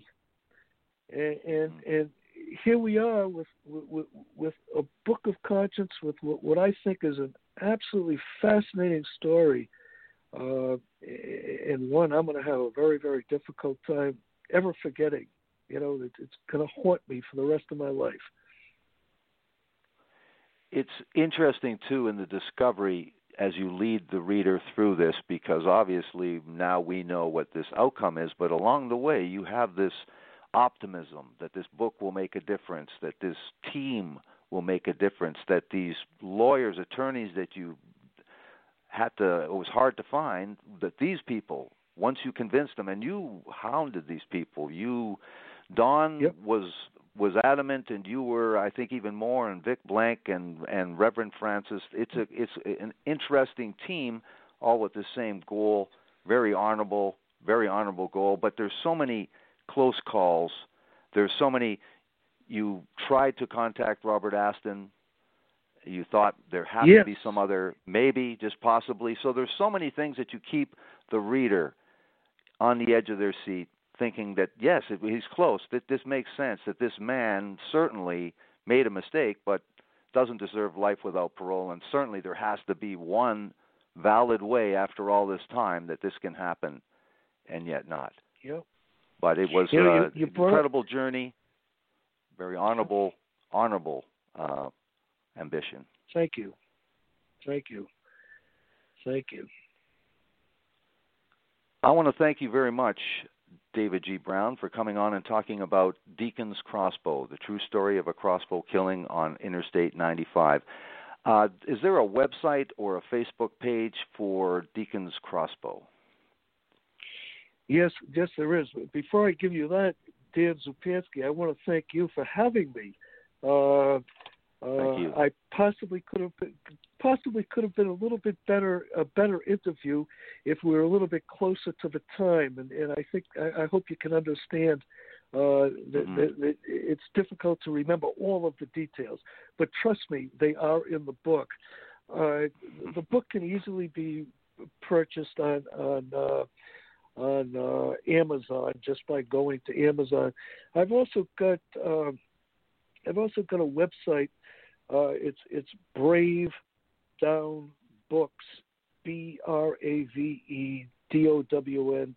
and here we are with a book of conscience, with what I think is an absolutely fascinating story, and one I'm going to have a very, very difficult time ever forgetting. It's going to haunt me for the rest of my life. It's interesting, too, in the discovery as you lead the reader through this, because obviously now we know what this outcome is, but along the way you have this optimism that this book will make a difference, that this team will make a difference, that these lawyers, attorneys that you it was hard to find, that these people, once you convinced them, and you hounded these people, Don was adamant, and you were, I think, even more, and Vic Blank and Reverend Francis. It's an interesting team, all with the same goal, very honorable goal, but there's so many close calls. There's so many. You tried to contact Robert Aston. You thought there had to be some other, maybe, just possibly. So there's so many things that you keep the reader on the edge of their seat, thinking that, yes, he's close, that this makes sense, that this man certainly made a mistake, but doesn't deserve life without parole, and certainly there has to be one valid way after all this time that this can happen, and yet not. Yep. But it was an incredible journey, very honorable ambition. Thank you. I want to thank you very much, David G. Brown, for coming on and talking about Deacon's Crossbow, the true story of a crossbow killing on Interstate 95. Is there a website or a Facebook page for Deacon's Crossbow? Yes, there is. Before I give you that, Dan Zupansky, I want to thank you for having me. Thank you. I possibly could have been a little bit a better interview if we were a little bit closer to the time, and I hope you can understand that it's difficult to remember all of the details. But trust me, they are in the book. The book can easily be purchased on Amazon just by going to Amazon. I've also got a website. It's Brave Down Books, BraveDown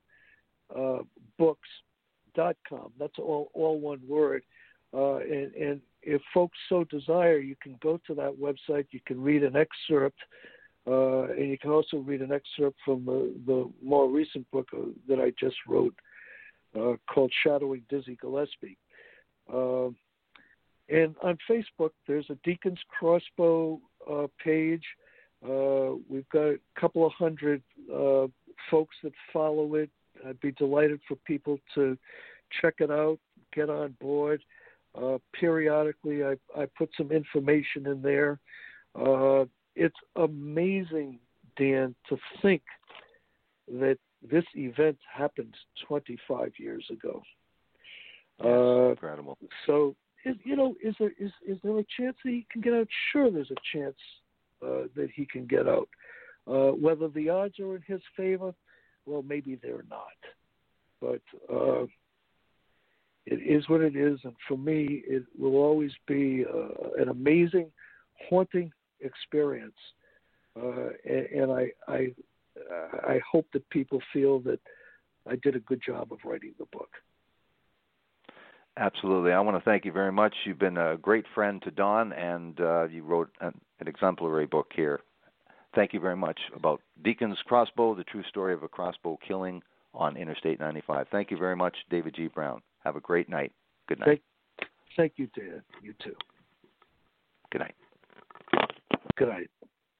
books.com. That's all one word. And if folks so desire, you can go to that website. You can read an excerpt, and you can also read an excerpt from the more recent book that I just wrote called Shadowing Dizzy Gillespie. And on Facebook, there's a Deacon's Crossbow page. We've got a couple of hundred folks that follow it. I'd be delighted for people to check it out, get on board. Periodically, I put some information in there. It's amazing, Dan, to think that this event happened 25 years ago. Incredible. So, is there a chance that he can get out? Sure, there's a chance that he can get out. Whether the odds are in his favor, well, maybe they're not. But it is what it is, and for me, it will always be an amazing, haunting experience. And I hope that people feel that I did a good job of writing the book. Absolutely. I want to thank you very much. You've been a great friend to Don, and you wrote an exemplary book here. Thank you very much about Deacon's Crossbow, the true story of a crossbow killing on Interstate 95. Thank you very much, David G. Brown. Have a great night. Good night. Thank you, Dan. You too. Good night. Good night.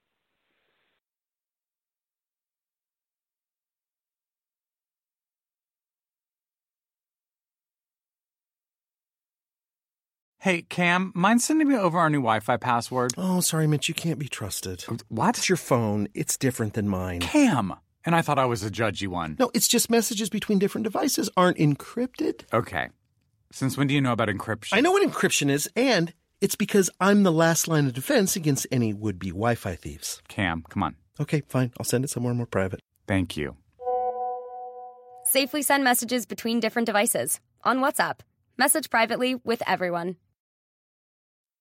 Hey, Cam, mind sending me over our new Wi-Fi password? Oh, sorry, Mitch, you can't be trusted. What? It's your phone. It's different than mine. Cam! And I thought I was a judgy one. No, it's just messages between different devices aren't encrypted. Okay. Since when do you know about encryption? I know what encryption is, and it's because I'm the last line of defense against any would-be Wi-Fi thieves. Cam, come on. Okay, fine. I'll send it somewhere more private. Thank you. Safely send messages between different devices on WhatsApp. Message privately with everyone.